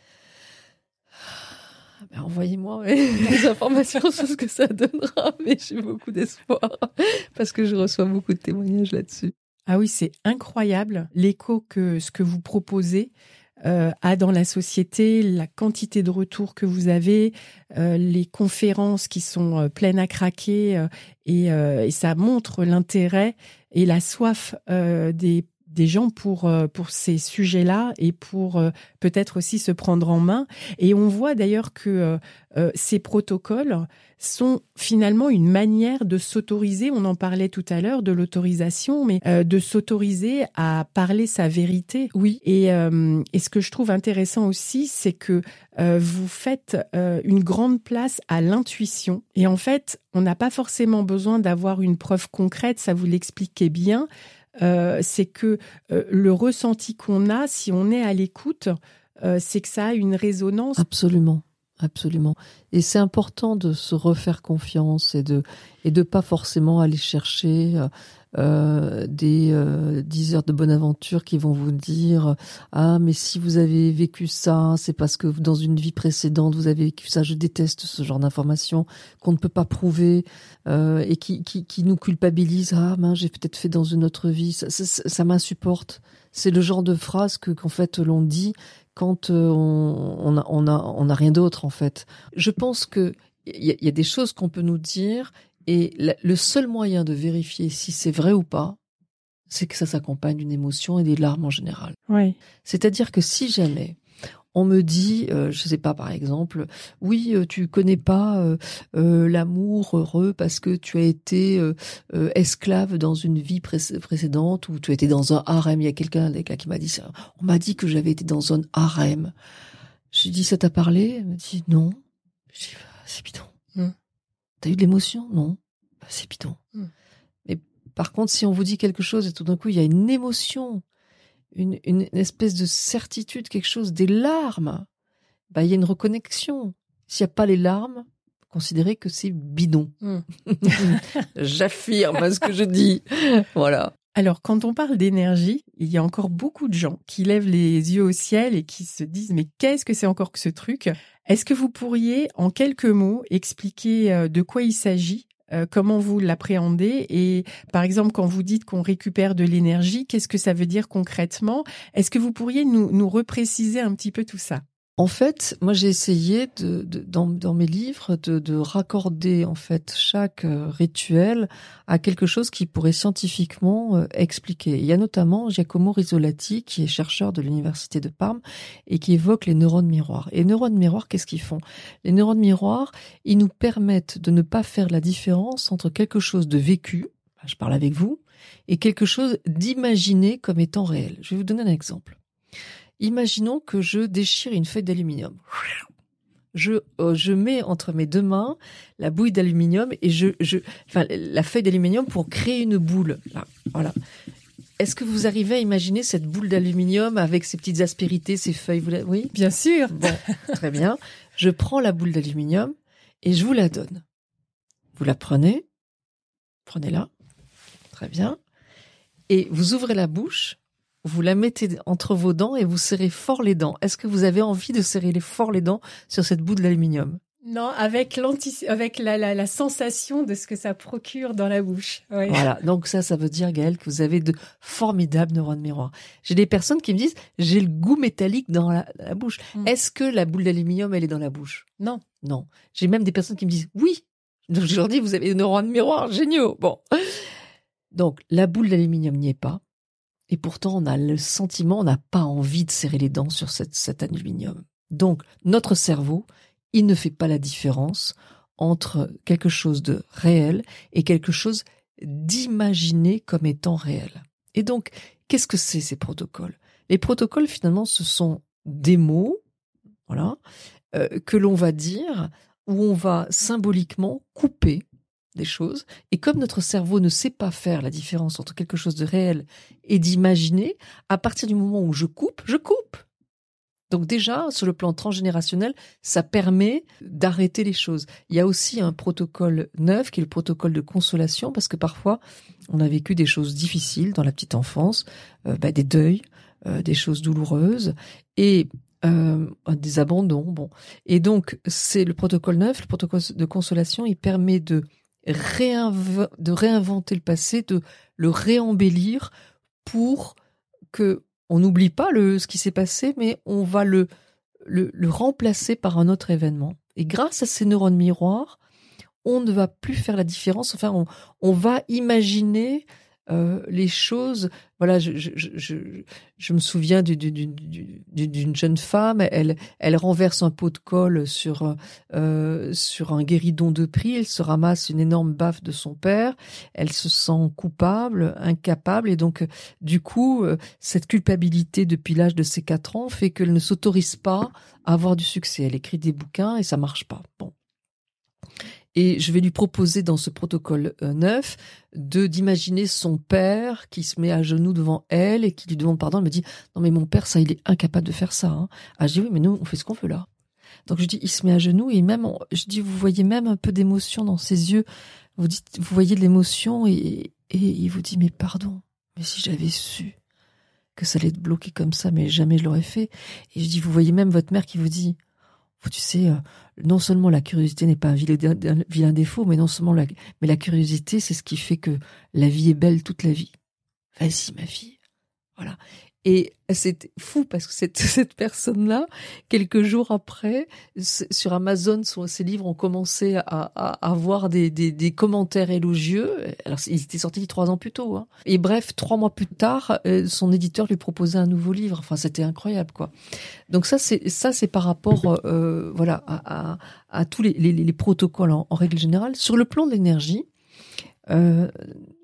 ben envoyez-moi des informations sur ce que ça donnera, mais j'ai beaucoup d'espoir, parce que je reçois beaucoup de témoignages là-dessus. Ah oui, c'est incroyable l'écho que ce que vous proposez euh, a dans la société, la quantité de retours que vous avez, euh, les conférences qui sont euh, pleines à craquer euh, et, euh, et ça montre l'intérêt et la soif euh, des des gens pour euh, pour ces sujets-là et pour euh, peut-être aussi se prendre en main. Et on voit d'ailleurs que euh, euh, ces protocoles sont finalement une manière de s'autoriser, on en parlait tout à l'heure, de l'autorisation, mais euh, de s'autoriser à parler sa vérité. Oui. Et, euh, et ce que je trouve intéressant aussi, c'est que euh, vous faites euh, une grande place à l'intuition. Et en fait, on n'a pas forcément besoin d'avoir une preuve concrète, ça vous l'expliquez bien. Euh, c'est que euh, le ressenti qu'on a, si on est à l'écoute, euh, c'est que ça a une résonance. Absolument. Absolument. Et c'est important de se refaire confiance et de et de pas forcément aller chercher euh, des euh, dix heures de bonne aventure qui vont vous dire ah mais si vous avez vécu ça, c'est parce que dans une vie précédente vous avez vécu ça. Je déteste ce genre d'informations qu'on ne peut pas prouver euh, et qui qui qui nous culpabilisent. Ah mince, j'ai peut-être fait dans une autre vie. Ça, ça, ça m'insupporte. C'est le genre de phrase que qu'en fait l'on dit quand euh, on, on, a, on, a, on a rien d'autre, en fait. Je pense qu'il y, y a des choses qu'on peut nous dire, et la, le seul moyen de vérifier si c'est vrai ou pas, c'est que ça s'accompagne d'une émotion et des larmes en général. Oui. C'est-à-dire que si jamais on me dit, euh, je sais pas, par exemple, oui, euh, tu connais pas euh, euh, l'amour heureux parce que tu as été euh, euh, esclave dans une vie pré- précédente ou tu as été dans un harem. Il y a quelqu'un, des gars qui m'a dit ça. On m'a dit que j'avais été dans un harem. J'ai dit, ça t'a parlé? Elle m'a dit, non. J'ai dit, bah, c'est bidon. Mm. T'as eu de l'émotion? Non. Bah, c'est bidon. Mm. Mais par contre, si on vous dit quelque chose et tout d'un coup, il y a une émotion, Une, une espèce de certitude, quelque chose, des larmes, bah, il y a une reconnexion. S'il n'y a pas les larmes, considérez que c'est bidon. Mm. J'affirme ce que je dis. Voilà. Alors, quand on parle d'énergie, il y a encore beaucoup de gens qui lèvent les yeux au ciel et qui se disent « Mais qu'est-ce que c'est encore que ce truc ?» Est-ce que vous pourriez, en quelques mots, expliquer de quoi il s'agit ? Euh, comment vous l'appréhendez et par exemple quand vous dites qu'on récupère de l'énergie, qu'est-ce que ça veut dire concrètement? Est-ce que vous pourriez nous, nous repréciser un petit peu tout ça? En fait, moi j'ai essayé de, de dans, dans mes livres de, de raccorder en fait chaque euh, rituel à quelque chose qui pourrait scientifiquement euh, expliquer. Il y a notamment Giacomo Rizzolatti qui est chercheur de l'université de Parme et qui évoque les neurones miroirs. Et les neurones miroirs, qu'est-ce qu'ils font? Les neurones miroirs, ils nous permettent de ne pas faire la différence entre quelque chose de vécu, je parle avec vous, et quelque chose d'imaginé comme étant réel. Je vais vous donner un exemple. Imaginons que je déchire une feuille d'aluminium. Je, euh, je mets entre mes deux mains la bouille d'aluminium et je, je, enfin, la feuille d'aluminium pour créer une boule. Là, voilà. Est-ce que vous arrivez à imaginer cette boule d'aluminium avec ses petites aspérités, ses feuilles? Vous la... Oui, bien sûr. Bon, très bien. Je prends la boule d'aluminium et je vous la donne. Vous la prenez. Prenez-la. Très bien. Et vous ouvrez la bouche, vous la mettez entre vos dents et vous serrez fort les dents. Est-ce que vous avez envie de serrer fort les dents sur cette boule d'aluminium? Non, avec l'anti, avec la, la, la sensation de ce que ça procure dans la bouche. Ouais. Voilà. Donc ça, ça veut dire, Gaëlle, que vous avez de formidables neurones miroirs. J'ai des personnes qui me disent, j'ai le goût métallique dans la, la bouche. Mm. Est-ce que la boule d'aluminium, elle est dans la bouche? Non. Non. J'ai même des personnes qui me disent, oui. Donc je leur dis, vous avez des neurones miroirs géniaux. Bon. Donc la boule d'aluminium n'y est pas. Et pourtant, on a le sentiment, on n'a pas envie de serrer les dents sur cette, cet aluminium. Donc, notre cerveau, il ne fait pas la différence entre quelque chose de réel et quelque chose d'imaginé comme étant réel. Et donc, qu'est-ce que c'est ces protocoles? Les protocoles, finalement, ce sont des mots, voilà, euh, que l'on va dire, où on va symboliquement couper des choses. Et comme notre cerveau ne sait pas faire la différence entre quelque chose de réel et d'imaginé, à partir du moment où je coupe, je coupe. Donc déjà, sur le plan transgénérationnel, ça permet d'arrêter les choses. Il y a aussi un protocole neuf qui est le protocole de consolation, parce que parfois, on a vécu des choses difficiles dans la petite enfance, euh, bah, des deuils, euh, des choses douloureuses et euh, des abandons. Bon, et donc c'est le protocole neuf, le protocole de consolation, il permet de réinv- de réinventer le passé, de le réembellir pour que on n'oublie pas le, ce qui s'est passé, mais on va le, le, le remplacer par un autre événement. Et grâce à ces neurones miroirs, on ne va plus faire la différence. Enfin, on, on va imaginer euh, les choses. Voilà, je, je, je, je me souviens d'une, d'une, d'une jeune femme. Elle, elle renverse un pot de colle sur, euh, sur un guéridon de prix. Elle se ramasse une énorme baffe de son père. Elle se sent coupable, incapable. Et donc, du coup, cette culpabilité depuis l'âge de ses quatre ans fait qu'elle ne s'autorise pas à avoir du succès. Elle écrit des bouquins et ça marche pas. Bon. Et je vais lui proposer dans ce protocole euh, neuf de d'imaginer son père qui se met à genoux devant elle et qui lui demande pardon. Elle me dit non mais mon père ça il est incapable de faire ça. Hein. Ah je dis oui mais nous on fait ce qu'on veut là. Donc je dis il se met à genoux et même on, je dis vous voyez même un peu d'émotion dans ses yeux. Vous dites vous voyez de l'émotion et et il vous dit mais pardon mais si j'avais su que ça allait être bloqué comme ça mais jamais je l'aurais fait. Et je dis vous voyez même votre mère qui vous dit tu sais, euh, non seulement la curiosité n'est pas un vilain, un vilain défaut, mais non seulement la, mais la curiosité, c'est ce qui fait que la vie est belle toute la vie. Vas-y, ma fille. Voilà. Et c'était fou parce que cette, cette personne-là, quelques jours après, sur Amazon, sur ses livres ont commencé à, à, à avoir des, des, des commentaires élogieux. Alors, ils étaient sortis trois ans plus tôt. Hein. Et bref, trois mois plus tard, son éditeur lui proposait un nouveau livre. Enfin, c'était incroyable, quoi. Donc ça, c'est ça, c'est par rapport, euh, voilà, à, à, à tous les, les, les protocoles en, en règle générale. Sur le plan de l'énergie, euh,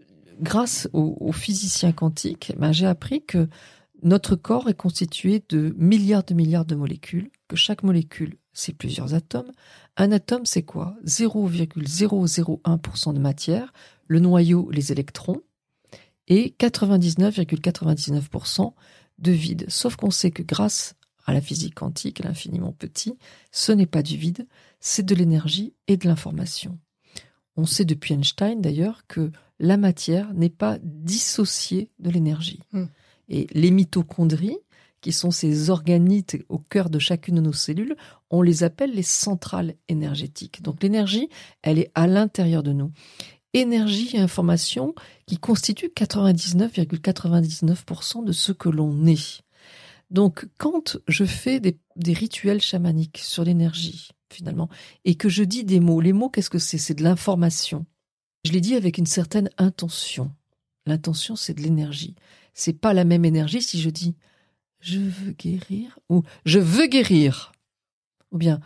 grâce aux, aux physiciens quantiques, ben, j'ai appris que notre corps est constitué de milliards de milliards de molécules, que chaque molécule, c'est plusieurs atomes. Un atome, c'est quoi? zéro virgule zéro zéro un pour cent de matière, le noyau, les électrons, et quatre-vingt-dix-neuf virgule quatre-vingt-dix-neuf pour cent de vide. Sauf qu'on sait que grâce à la physique quantique, l'infiniment petit, ce n'est pas du vide, c'est de l'énergie et de l'information. On sait depuis Einstein, d'ailleurs, que la matière n'est pas dissociée de l'énergie. Mmh. Et les mitochondries, qui sont ces organites au cœur de chacune de nos cellules, on les appelle les centrales énergétiques. Donc l'énergie, elle est à l'intérieur de nous. Énergie et information qui constituent quatre-vingt-dix-neuf virgule quatre-vingt-dix-neuf pour cent de ce que l'on est. Donc quand je fais des, des rituels chamaniques sur l'énergie, finalement, et que je dis des mots, les mots, qu'est-ce que c'est? C'est de l'information. Je les dis avec une certaine intention. L'intention, c'est de l'énergie. C'est pas la même énergie si je dis « je veux guérir » ou « je veux guérir » ou bien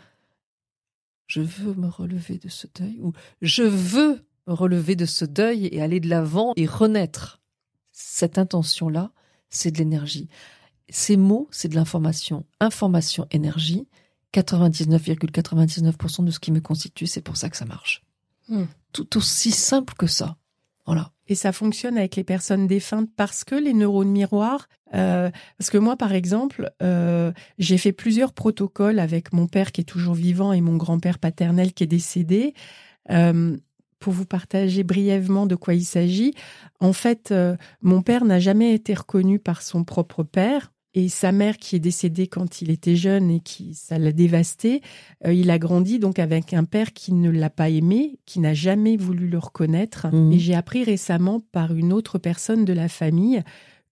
« je veux me relever de ce deuil » ou « je veux me relever de ce deuil et aller de l'avant et renaître ». Cette intention-là, c'est de l'énergie. Ces mots, c'est de l'information. Information, énergie, quatre-vingt-dix-neuf virgule quatre-vingt-dix-neuf pour cent de ce qui me constitue, c'est pour ça que ça marche. Mmh. Tout aussi simple que ça. Voilà. Et ça fonctionne avec les personnes défuntes parce que les neurones miroirs, euh, parce que moi, par exemple, euh, j'ai fait plusieurs protocoles avec mon père qui est toujours vivant et mon grand-père paternel qui est décédé. Euh, pour vous partager brièvement de quoi il s'agit. En fait, euh, mon père n'a jamais été reconnu par son propre père. Et sa mère, qui est décédée quand il était jeune et qui ça l'a dévasté, euh, il a grandi donc avec un père qui ne l'a pas aimé, qui n'a jamais voulu le reconnaître. Mmh. Et j'ai appris récemment par une autre personne de la famille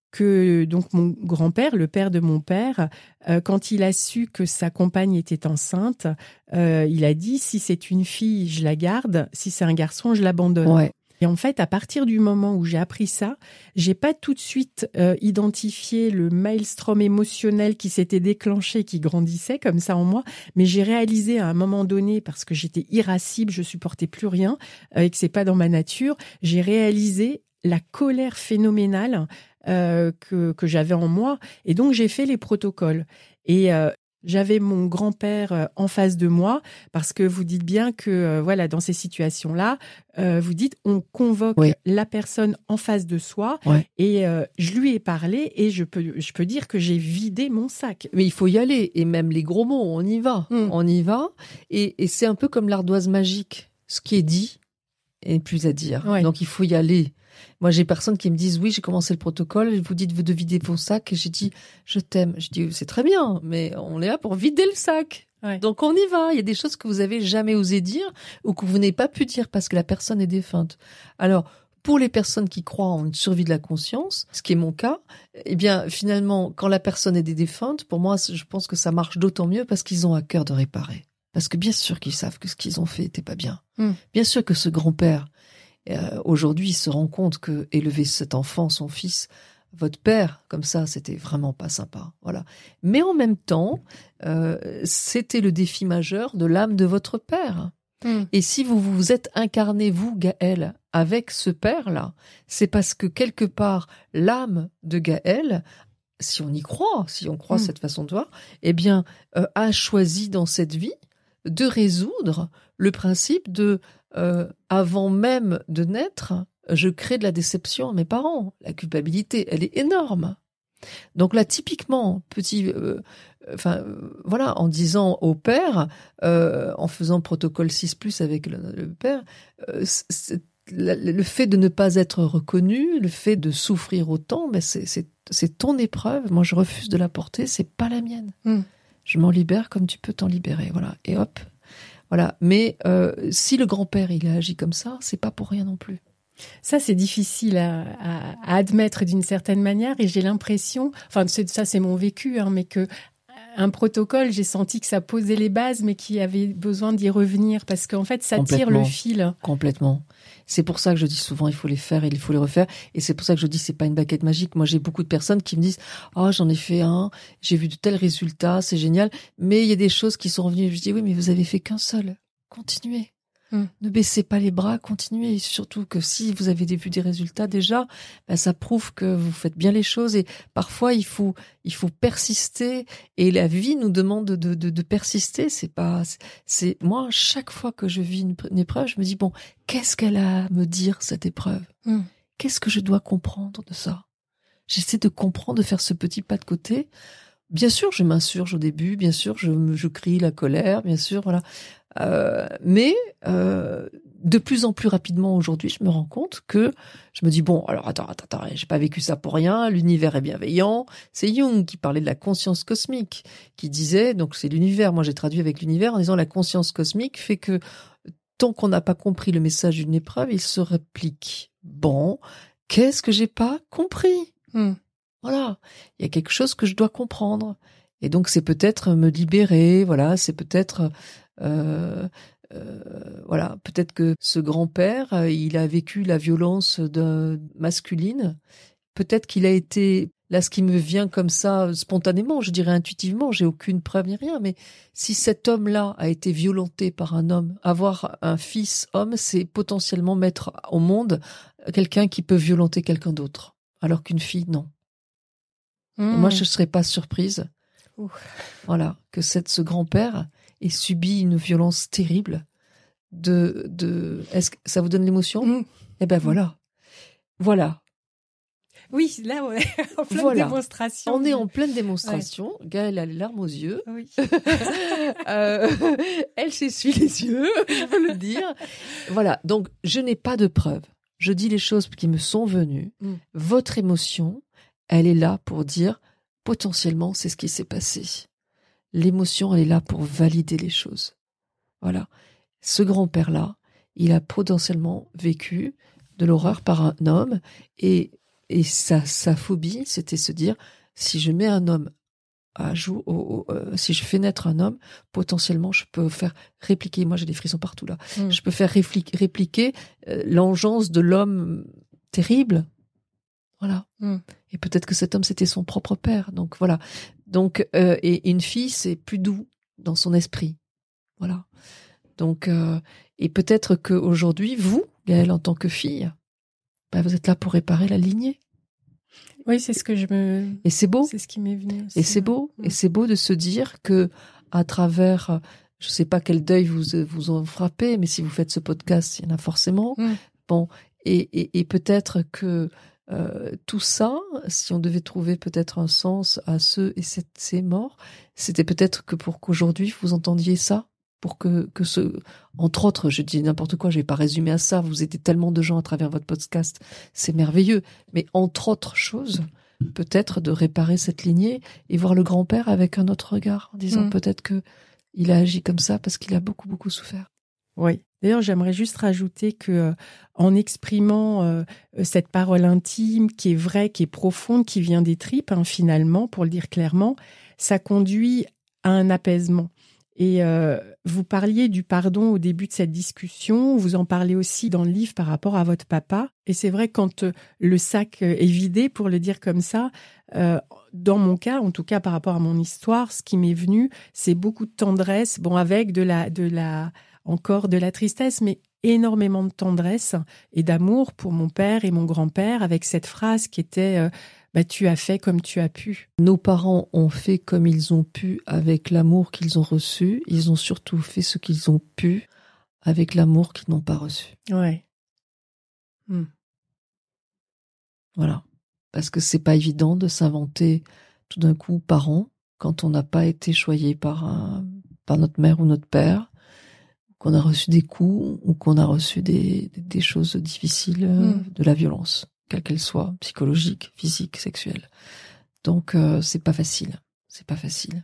que donc mon grand-père, le père de mon père, euh, quand il a su que sa compagne était enceinte, euh, il a dit si c'est une fille, je la garde, si c'est un garçon, je l'abandonne. Ouais. Et en fait, à partir du moment où j'ai appris ça, j'ai pas tout de suite euh, identifié le maelstrom émotionnel qui s'était déclenché, qui grandissait comme ça en moi, mais j'ai réalisé à un moment donné, parce que j'étais irascible, je supportais plus rien, euh, et que c'est pas dans ma nature, j'ai réalisé la colère phénoménale euh, que que j'avais en moi, et donc j'ai fait les protocoles. Et euh, J'avais mon grand-père en face de moi, parce que vous dites bien que, euh, voilà, dans ces situations-là, euh, vous dites, on convoque oui. la personne en face de soi, ouais. et euh, je lui ai parlé, et je peux, je peux dire que j'ai vidé mon sac. Mais il faut y aller, et même les gros mots, on y va, mmh. on y va, et, et c'est un peu comme l'ardoise magique. Ce qui est dit est plus à dire, ouais. donc il faut y aller. Moi, j'ai personnes qui me disent, oui, j'ai commencé le protocole, vous dites de vider vos sacs, et j'ai dit, je t'aime. Je dis, c'est très bien, mais on est là pour vider le sac. Ouais. Donc, on y va. Il y a des choses que vous avez jamais osé dire, ou que vous n'avez pas pu dire parce que la personne est défunte. Alors, pour les personnes qui croient en une survie de la conscience, ce qui est mon cas, eh bien, finalement, quand la personne est défunte, pour moi, je pense que ça marche d'autant mieux parce qu'ils ont à cœur de réparer. Parce que bien sûr qu'ils savent que ce qu'ils ont fait n'était pas bien. Mm. Bien sûr que ce grand-père, Euh, aujourd'hui, il se rend compte que élever cet enfant, son fils, votre père, comme ça, c'était vraiment pas sympa. Voilà. Mais en même temps, euh, c'était le défi majeur de l'âme de votre père. Mm. Et si vous vous êtes incarné, vous, Gaël, avec ce père-là, c'est parce que quelque part, l'âme de Gaël, si on y croit, si on croit mm. cette façon de voir, eh bien, euh, a choisi dans cette vie de résoudre le principe de Euh, avant même de naître, je crée de la déception à mes parents. La culpabilité, elle est énorme. Donc là, typiquement, petit, euh, enfin, euh, voilà, en disant au père, euh, en faisant protocole six plus avec le, le père, euh, c'est, le, le fait de ne pas être reconnu, le fait de souffrir autant, ben c'est, c'est, c'est ton épreuve. Moi, je refuse de la porter, c'est pas la mienne. Mm. Je m'en libère comme tu peux t'en libérer, voilà. Et hop. Voilà, mais euh, si le grand-père il a agi comme ça, c'est pas pour rien non plus. Ça, c'est difficile à, à, à admettre d'une certaine manière, et j'ai l'impression, enfin c'est, ça c'est mon vécu, hein, mais que un protocole, j'ai senti que ça posait les bases, mais qu'il y avait besoin d'y revenir, parce qu'en fait, ça tire le fil. Complètement. C'est pour ça que je dis souvent, il faut les faire et il faut les refaire. Et c'est pour ça que je dis, c'est pas une baguette magique. Moi, j'ai beaucoup de personnes qui me disent, ah, oh, j'en ai fait un, j'ai vu de tels résultats, c'est génial. Mais il y a des choses qui sont revenues. Je dis, oui, mais vous avez fait qu'un seul. Continuez. Hum. Ne baissez pas les bras, continuez. Et surtout que si vous avez vu des résultats déjà, ben ça prouve que vous faites bien les choses. Et parfois, il faut, il faut persister. Et la vie nous demande de, de, de persister. C'est pas, c'est, moi, chaque fois que je vis une, une épreuve, je me dis, bon, qu'est-ce qu'elle a à me dire, cette épreuve? Hum. Qu'est-ce que je dois comprendre de ça? J'essaie de comprendre, de faire ce petit pas de côté. Bien sûr, je m'insurge au début. Bien sûr, je, je crie la colère. Bien sûr, voilà. Euh, mais euh, de plus en plus rapidement aujourd'hui, je me rends compte que je me dis bon, alors attends, attends, attends, j'ai pas vécu ça pour rien. L'univers est bienveillant. C'est Jung qui parlait de la conscience cosmique, qui disait donc c'est l'univers. Moi, j'ai traduit avec l'univers en disant la conscience cosmique fait que tant qu'on n'a pas compris le message d'une épreuve, il se réplique. Bon, qu'est-ce que j'ai pas compris? Hmm. Voilà, il y a quelque chose que je dois comprendre. Et donc c'est peut-être me libérer. Voilà, c'est peut-être Euh, euh, voilà, peut-être que ce grand-père, euh, il a vécu la violence de, masculine. Peut-être qu'il a été, là, ce qui me vient comme ça, spontanément, je dirais intuitivement, j'ai aucune preuve ni rien, mais si cet homme-là a été violenté par un homme, avoir un fils homme, c'est potentiellement mettre au monde quelqu'un qui peut violenter quelqu'un d'autre, alors qu'une fille, non. Mmh. Et moi, je ne serais pas surprise, Ouh. voilà, que cette, ce grand-père et subit une violence terrible de, de, est-ce que ça vous donne l'émotion? Mmh. Eh ben voilà. Voilà. Oui, là, on est en pleine voilà. démonstration. On est en pleine démonstration. Ouais. Gaëlle a les larmes aux yeux. Oui. euh, elle s'essuie les yeux, je peux le dire. Voilà, donc je n'ai pas de preuves. Je dis les choses qui me sont venues. Mm. Votre émotion, elle est là pour dire, potentiellement, c'est ce qui s'est passé. L'émotion, elle est là pour valider les choses. Voilà. Ce grand-père-là, il a potentiellement vécu de l'horreur par un homme et, et sa, sa phobie, c'était se dire, si je mets un homme à jour, au, au, euh, si je fais naître un homme, potentiellement, je peux faire répliquer, moi j'ai des frissons partout là, mmh. je peux faire répliquer, répliquer euh, l'engeance de l'homme terrible. Voilà. Mmh. Et peut-être que cet homme, c'était son propre père. Donc voilà. Donc, euh, et une fille, c'est plus doux dans son esprit. Voilà. Donc, euh, et peut-être qu'aujourd'hui, vous, Gaëlle, en tant que fille, bah, vous êtes là pour réparer la lignée. Oui, c'est ce que je me. Et c'est beau. C'est ce qui m'est venu aussi. Et c'est beau. Ouais. Et c'est beau de se dire que, à travers, je sais pas quel deuil vous vous en frappez, mais si vous faites ce podcast, il y en a forcément. Mm. Bon, et, et, et peut-être que euh, tout ça, si on devait trouver peut-être un sens à ceux et ces morts, c'était peut-être que pour qu'aujourd'hui vous entendiez ça. Pour que, que ce, entre autres, je dis n'importe quoi, je vais pas résumer à ça, vous aidez tellement de gens à travers votre podcast, c'est merveilleux, mais entre autres choses, peut-être de réparer cette lignée et voir le grand-père avec un autre regard, en disant mmh. peut-être que il a agi comme ça parce qu'il a beaucoup, beaucoup souffert. Oui. D'ailleurs, j'aimerais juste rajouter que, euh, en exprimant euh, cette parole intime qui est vraie, qui est profonde, qui vient des tripes, hein, finalement, pour le dire clairement, ça conduit à un apaisement. Et euh, vous parliez du pardon au début de cette discussion, vous en parlez aussi dans le livre par rapport à votre papa. Et c'est vrai, quand euh, le sac est vidé, pour le dire comme ça, euh, dans mon cas, en tout cas par rapport à mon histoire, ce qui m'est venu, c'est beaucoup de tendresse, bon, avec de la, de la, encore de la tristesse, mais énormément de tendresse et d'amour pour mon père et mon grand-père, avec cette phrase qui était euh, bah, « tu as fait comme tu as pu ». Nos parents ont fait comme ils ont pu avec l'amour qu'ils ont reçu. Ils ont surtout fait ce qu'ils ont pu avec l'amour qu'ils n'ont pas reçu. Ouais. Hmm. Voilà. Parce que c'est pas évident de s'inventer tout d'un coup parent quand on n'a pas été choyé par, un, par notre mère ou notre père, qu'on a reçu des coups ou qu'on a reçu des, des, des choses difficiles, hmm. de la violence, quelle qu'elle soit, psychologique, physique, sexuelle. Donc euh, c'est pas facile, c'est pas facile.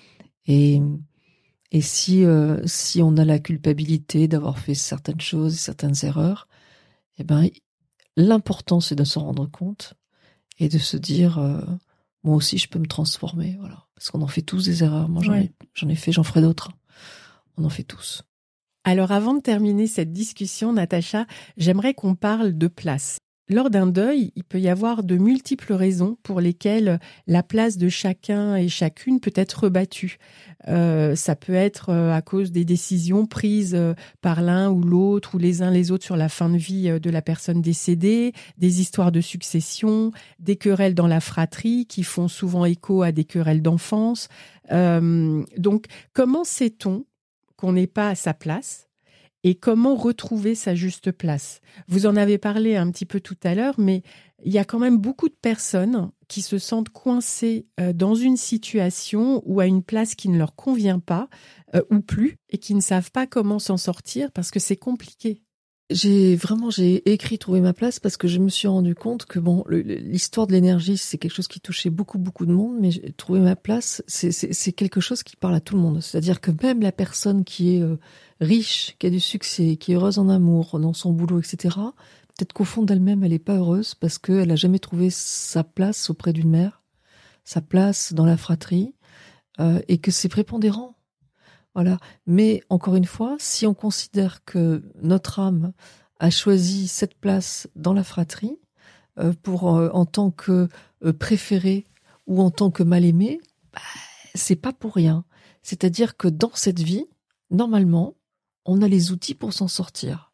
Et et si euh, si on a la culpabilité d'avoir fait certaines choses, certaines erreurs, eh ben l'important c'est de s'en rendre compte et de se dire euh, moi aussi je peux me transformer, voilà. Parce qu'on en fait tous des erreurs. Moi j'en ouais. ai j'en ai fait, j'en ferai d'autres. On en fait tous. Alors avant de terminer cette discussion, Natacha, j'aimerais qu'on parle de place. Lors d'un deuil, il peut y avoir de multiples raisons pour lesquelles la place de chacun et chacune peut être rebattue. Euh, ça peut être à cause des décisions prises par l'un ou l'autre ou les uns les autres sur la fin de vie de la personne décédée, des histoires de succession, des querelles dans la fratrie qui font souvent écho à des querelles d'enfance. Euh, donc, comment sait-on qu'on n'est pas à sa place ? Et comment retrouver sa juste place ? Vous en avez parlé un petit peu tout à l'heure, mais il y a quand même beaucoup de personnes qui se sentent coincées dans une situation ou à une place qui ne leur convient pas euh, ou plus et qui ne savent pas comment s'en sortir parce que c'est compliqué. J'ai vraiment j'ai écrit trouver ma place parce que je me suis rendu compte que bon le, l'histoire de l'énergie c'est quelque chose qui touchait beaucoup beaucoup de monde, mais trouver ma place c'est c'est c'est quelque chose qui parle à tout le monde. C'est-à-dire que même la personne qui est euh, riche, qui a du succès, qui est heureuse en amour, dans son boulot, et cetera. Peut-être qu'au fond d'elle-même elle est pas heureuse parce qu'elle a jamais trouvé sa place auprès d'une mère, sa place dans la fratrie, euh, et que c'est prépondérant. Voilà. Mais encore une fois, si on considère que notre âme a choisi cette place dans la fratrie euh, pour euh, en tant que euh, préférée ou en tant que mal-aimée, bah, c'est pas pour rien. C'est-à-dire que dans cette vie, normalement, on a les outils pour s'en sortir.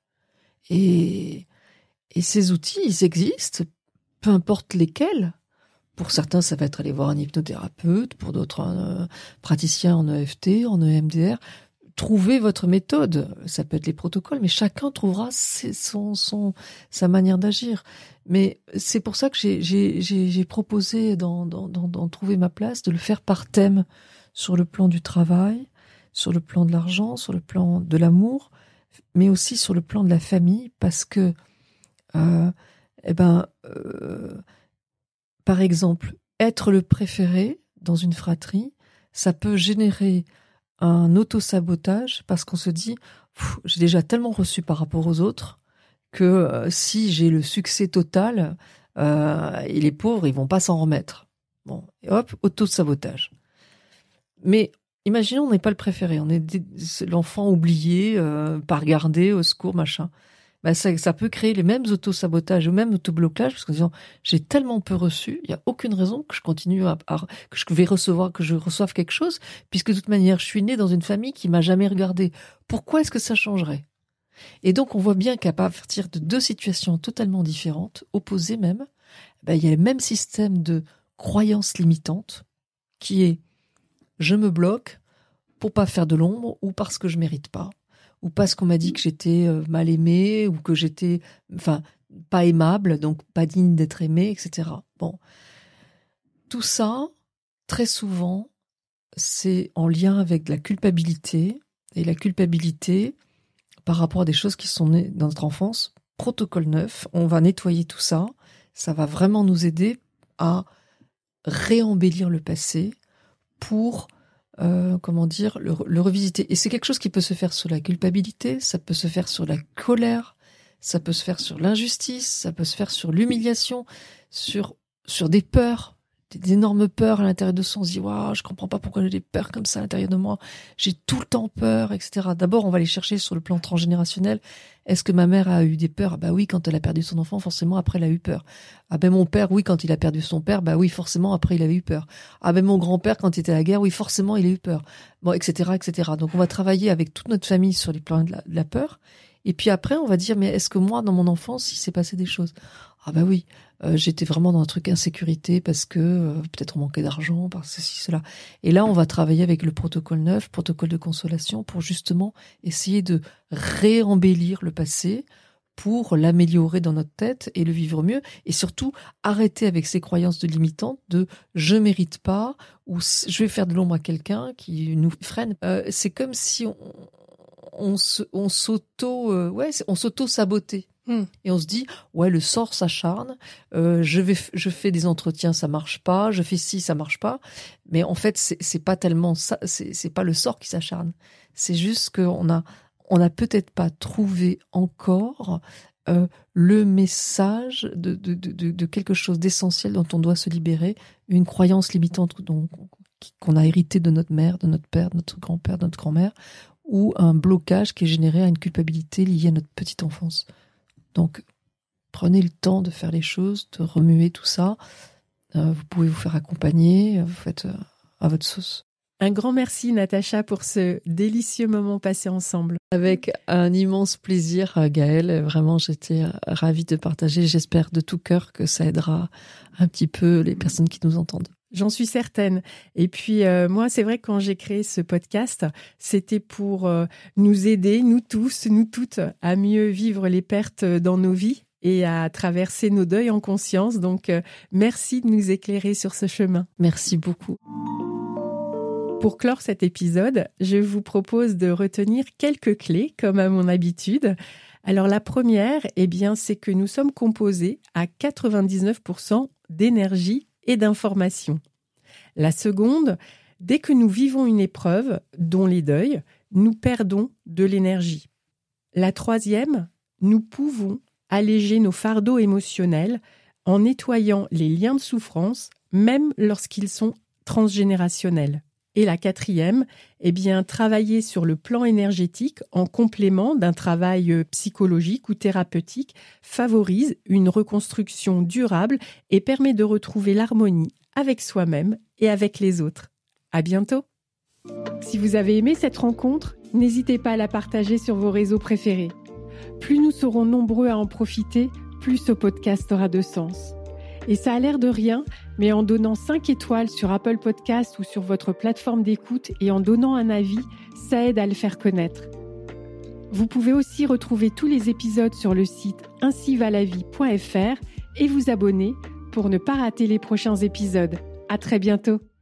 Et, et ces outils, ils existent, peu importe lesquels. Pour certains, ça va être aller voir un hypnothérapeute, pour d'autres, un euh, praticien en E F T, en E M D R. trouvez votre méthode. Ça peut être les protocoles, mais chacun trouvera ses, son, son, sa manière d'agir. Mais c'est pour ça que j'ai, j'ai, j'ai, j'ai proposé dans, dans, dans, dans Trouver ma place de le faire par thème, sur le plan du travail, sur le plan de l'argent, sur le plan de l'amour, mais aussi sur le plan de la famille, parce que, euh, eh ben, euh, par exemple, être le préféré dans une fratrie, ça peut générer un auto-sabotage parce qu'on se dit « j'ai déjà tellement reçu par rapport aux autres que euh, si j'ai le succès total, euh, et les pauvres, ils vont pas s'en remettre. » Bon, et hop, auto-sabotage. Mais imaginons, on n'est pas le préféré, on est des, l'enfant oublié, euh, pas regardé, au secours, machin. Ben ça, ça peut créer les mêmes auto-sabotages ou même auto-blocages, parce qu'en disant j'ai tellement peu reçu, il n'y a aucune raison que je continue à, à que je vais recevoir, que je reçoive quelque chose, puisque de toute manière, je suis née dans une famille qui m'a jamais regardé. Pourquoi est-ce que ça changerait? Et donc, on voit bien qu'à partir de deux situations totalement différentes, opposées même, ben, il y a le même système de croyances limitantes, qui est je me bloque pour pas faire de l'ombre ou parce que je mérite pas. Ou parce qu'on m'a dit que j'étais mal aimée, ou que j'étais, enfin, pas aimable, donc pas digne d'être aimée, et cetera. Bon. Tout ça, très souvent, c'est en lien avec la culpabilité, et la culpabilité par rapport à des choses qui sont nées dans notre enfance. Protocole neuf, on va nettoyer tout ça, ça va vraiment nous aider à réembellir le passé pour Euh, comment dire, le, le revisiter. Et c'est quelque chose qui peut se faire sur la culpabilité, ça peut se faire sur la colère, ça peut se faire sur l'injustice, ça peut se faire sur l'humiliation, sur sur des peurs, des, des énormes peurs à l'intérieur de soi. On se dit, waouh, je comprends pas pourquoi j'ai des peurs comme ça à l'intérieur de moi. J'ai tout le temps peur, et cetera. D'abord, on va les chercher sur le plan transgénérationnel. Est-ce que ma mère a eu des peurs? Bah oui, quand elle a perdu son enfant, forcément, après, elle a eu peur. Ah ben, mon père, oui, quand il a perdu son père, bah oui, forcément, après, il avait eu peur. Ah ben, mon grand-père, quand il était à la guerre, oui, forcément, il a eu peur. Bon, et cetera, et cetera. Donc, on va travailler avec toute notre famille sur les plans de la, de la peur. Et puis après, on va dire, mais est-ce que moi, dans mon enfance, il s'est passé des choses? Ah bah oui, euh, j'étais vraiment dans un truc insécurité parce que euh, peut-être on manquait d'argent, parce que ceci, cela. Et là, on va travailler avec le protocole neuf, protocole de consolation, pour justement essayer de réembellir le passé, pour l'améliorer dans notre tête et le vivre mieux. Et surtout, arrêter avec ces croyances de limitantes de « je mérite pas » ou « je vais faire de l'ombre à quelqu'un qui nous freine euh, ». C'est comme si on... on se, on s'auto, euh, ouais, on s'auto-sabotait. Mmh. Et on se dit, ouais, le sort s'acharne, euh, je vais, je fais des entretiens, ça marche pas, je fais ci, ça marche pas. Mais en fait, c'est, c'est pas tellement ça, c'est, c'est pas le sort qui s'acharne. C'est juste qu'on a, on a peut-être pas trouvé encore, euh, le message de, de, de, de quelque chose d'essentiel dont on doit se libérer, une croyance limitante dont, qu'on a hérité de notre mère, de notre père, de notre grand-père, de notre grand-mère, ou un blocage qui est généré à une culpabilité liée à notre petite enfance. Donc, prenez le temps de faire les choses, de remuer tout ça. Euh, vous pouvez vous faire accompagner, vous faites euh, à votre sauce. Un grand merci, Natacha, pour ce délicieux moment passé ensemble. Avec un immense plaisir, Gaëlle. Vraiment, j'étais ravie de partager. J'espère de tout cœur que ça aidera un petit peu les personnes qui nous entendent. J'en suis certaine. Et puis, euh, moi, c'est vrai que quand j'ai créé ce podcast, c'était pour euh, nous aider, nous tous, nous toutes, à mieux vivre les pertes dans nos vies et à traverser nos deuils en conscience. Donc, euh, merci de nous éclairer sur ce chemin. Merci beaucoup. Pour clore cet épisode, je vous propose de retenir quelques clés, comme à mon habitude. Alors, la première, eh bien, c'est que nous sommes composés à quatre-vingt-dix-neuf pour cent d'énergie et d'information. La seconde, dès que nous vivons une épreuve, dont les deuils, nous perdons de l'énergie. La troisième, nous pouvons alléger nos fardeaux émotionnels en nettoyant les liens de souffrance, même lorsqu'ils sont transgénérationnels. Et la quatrième, eh bien, travailler sur le plan énergétique en complément d'un travail psychologique ou thérapeutique favorise une reconstruction durable et permet de retrouver l'harmonie avec soi-même et avec les autres. À bientôt! Si vous avez aimé cette rencontre, n'hésitez pas à la partager sur vos réseaux préférés. Plus nous serons nombreux à en profiter, plus ce podcast aura de sens. Et ça a l'air de rien, mais en donnant cinq étoiles sur Apple Podcast ou sur votre plateforme d'écoute et en donnant un avis, ça aide à le faire connaître. Vous pouvez aussi retrouver tous les épisodes sur le site ainsi va la vie point f r et vous abonner pour ne pas rater les prochains épisodes. À très bientôt.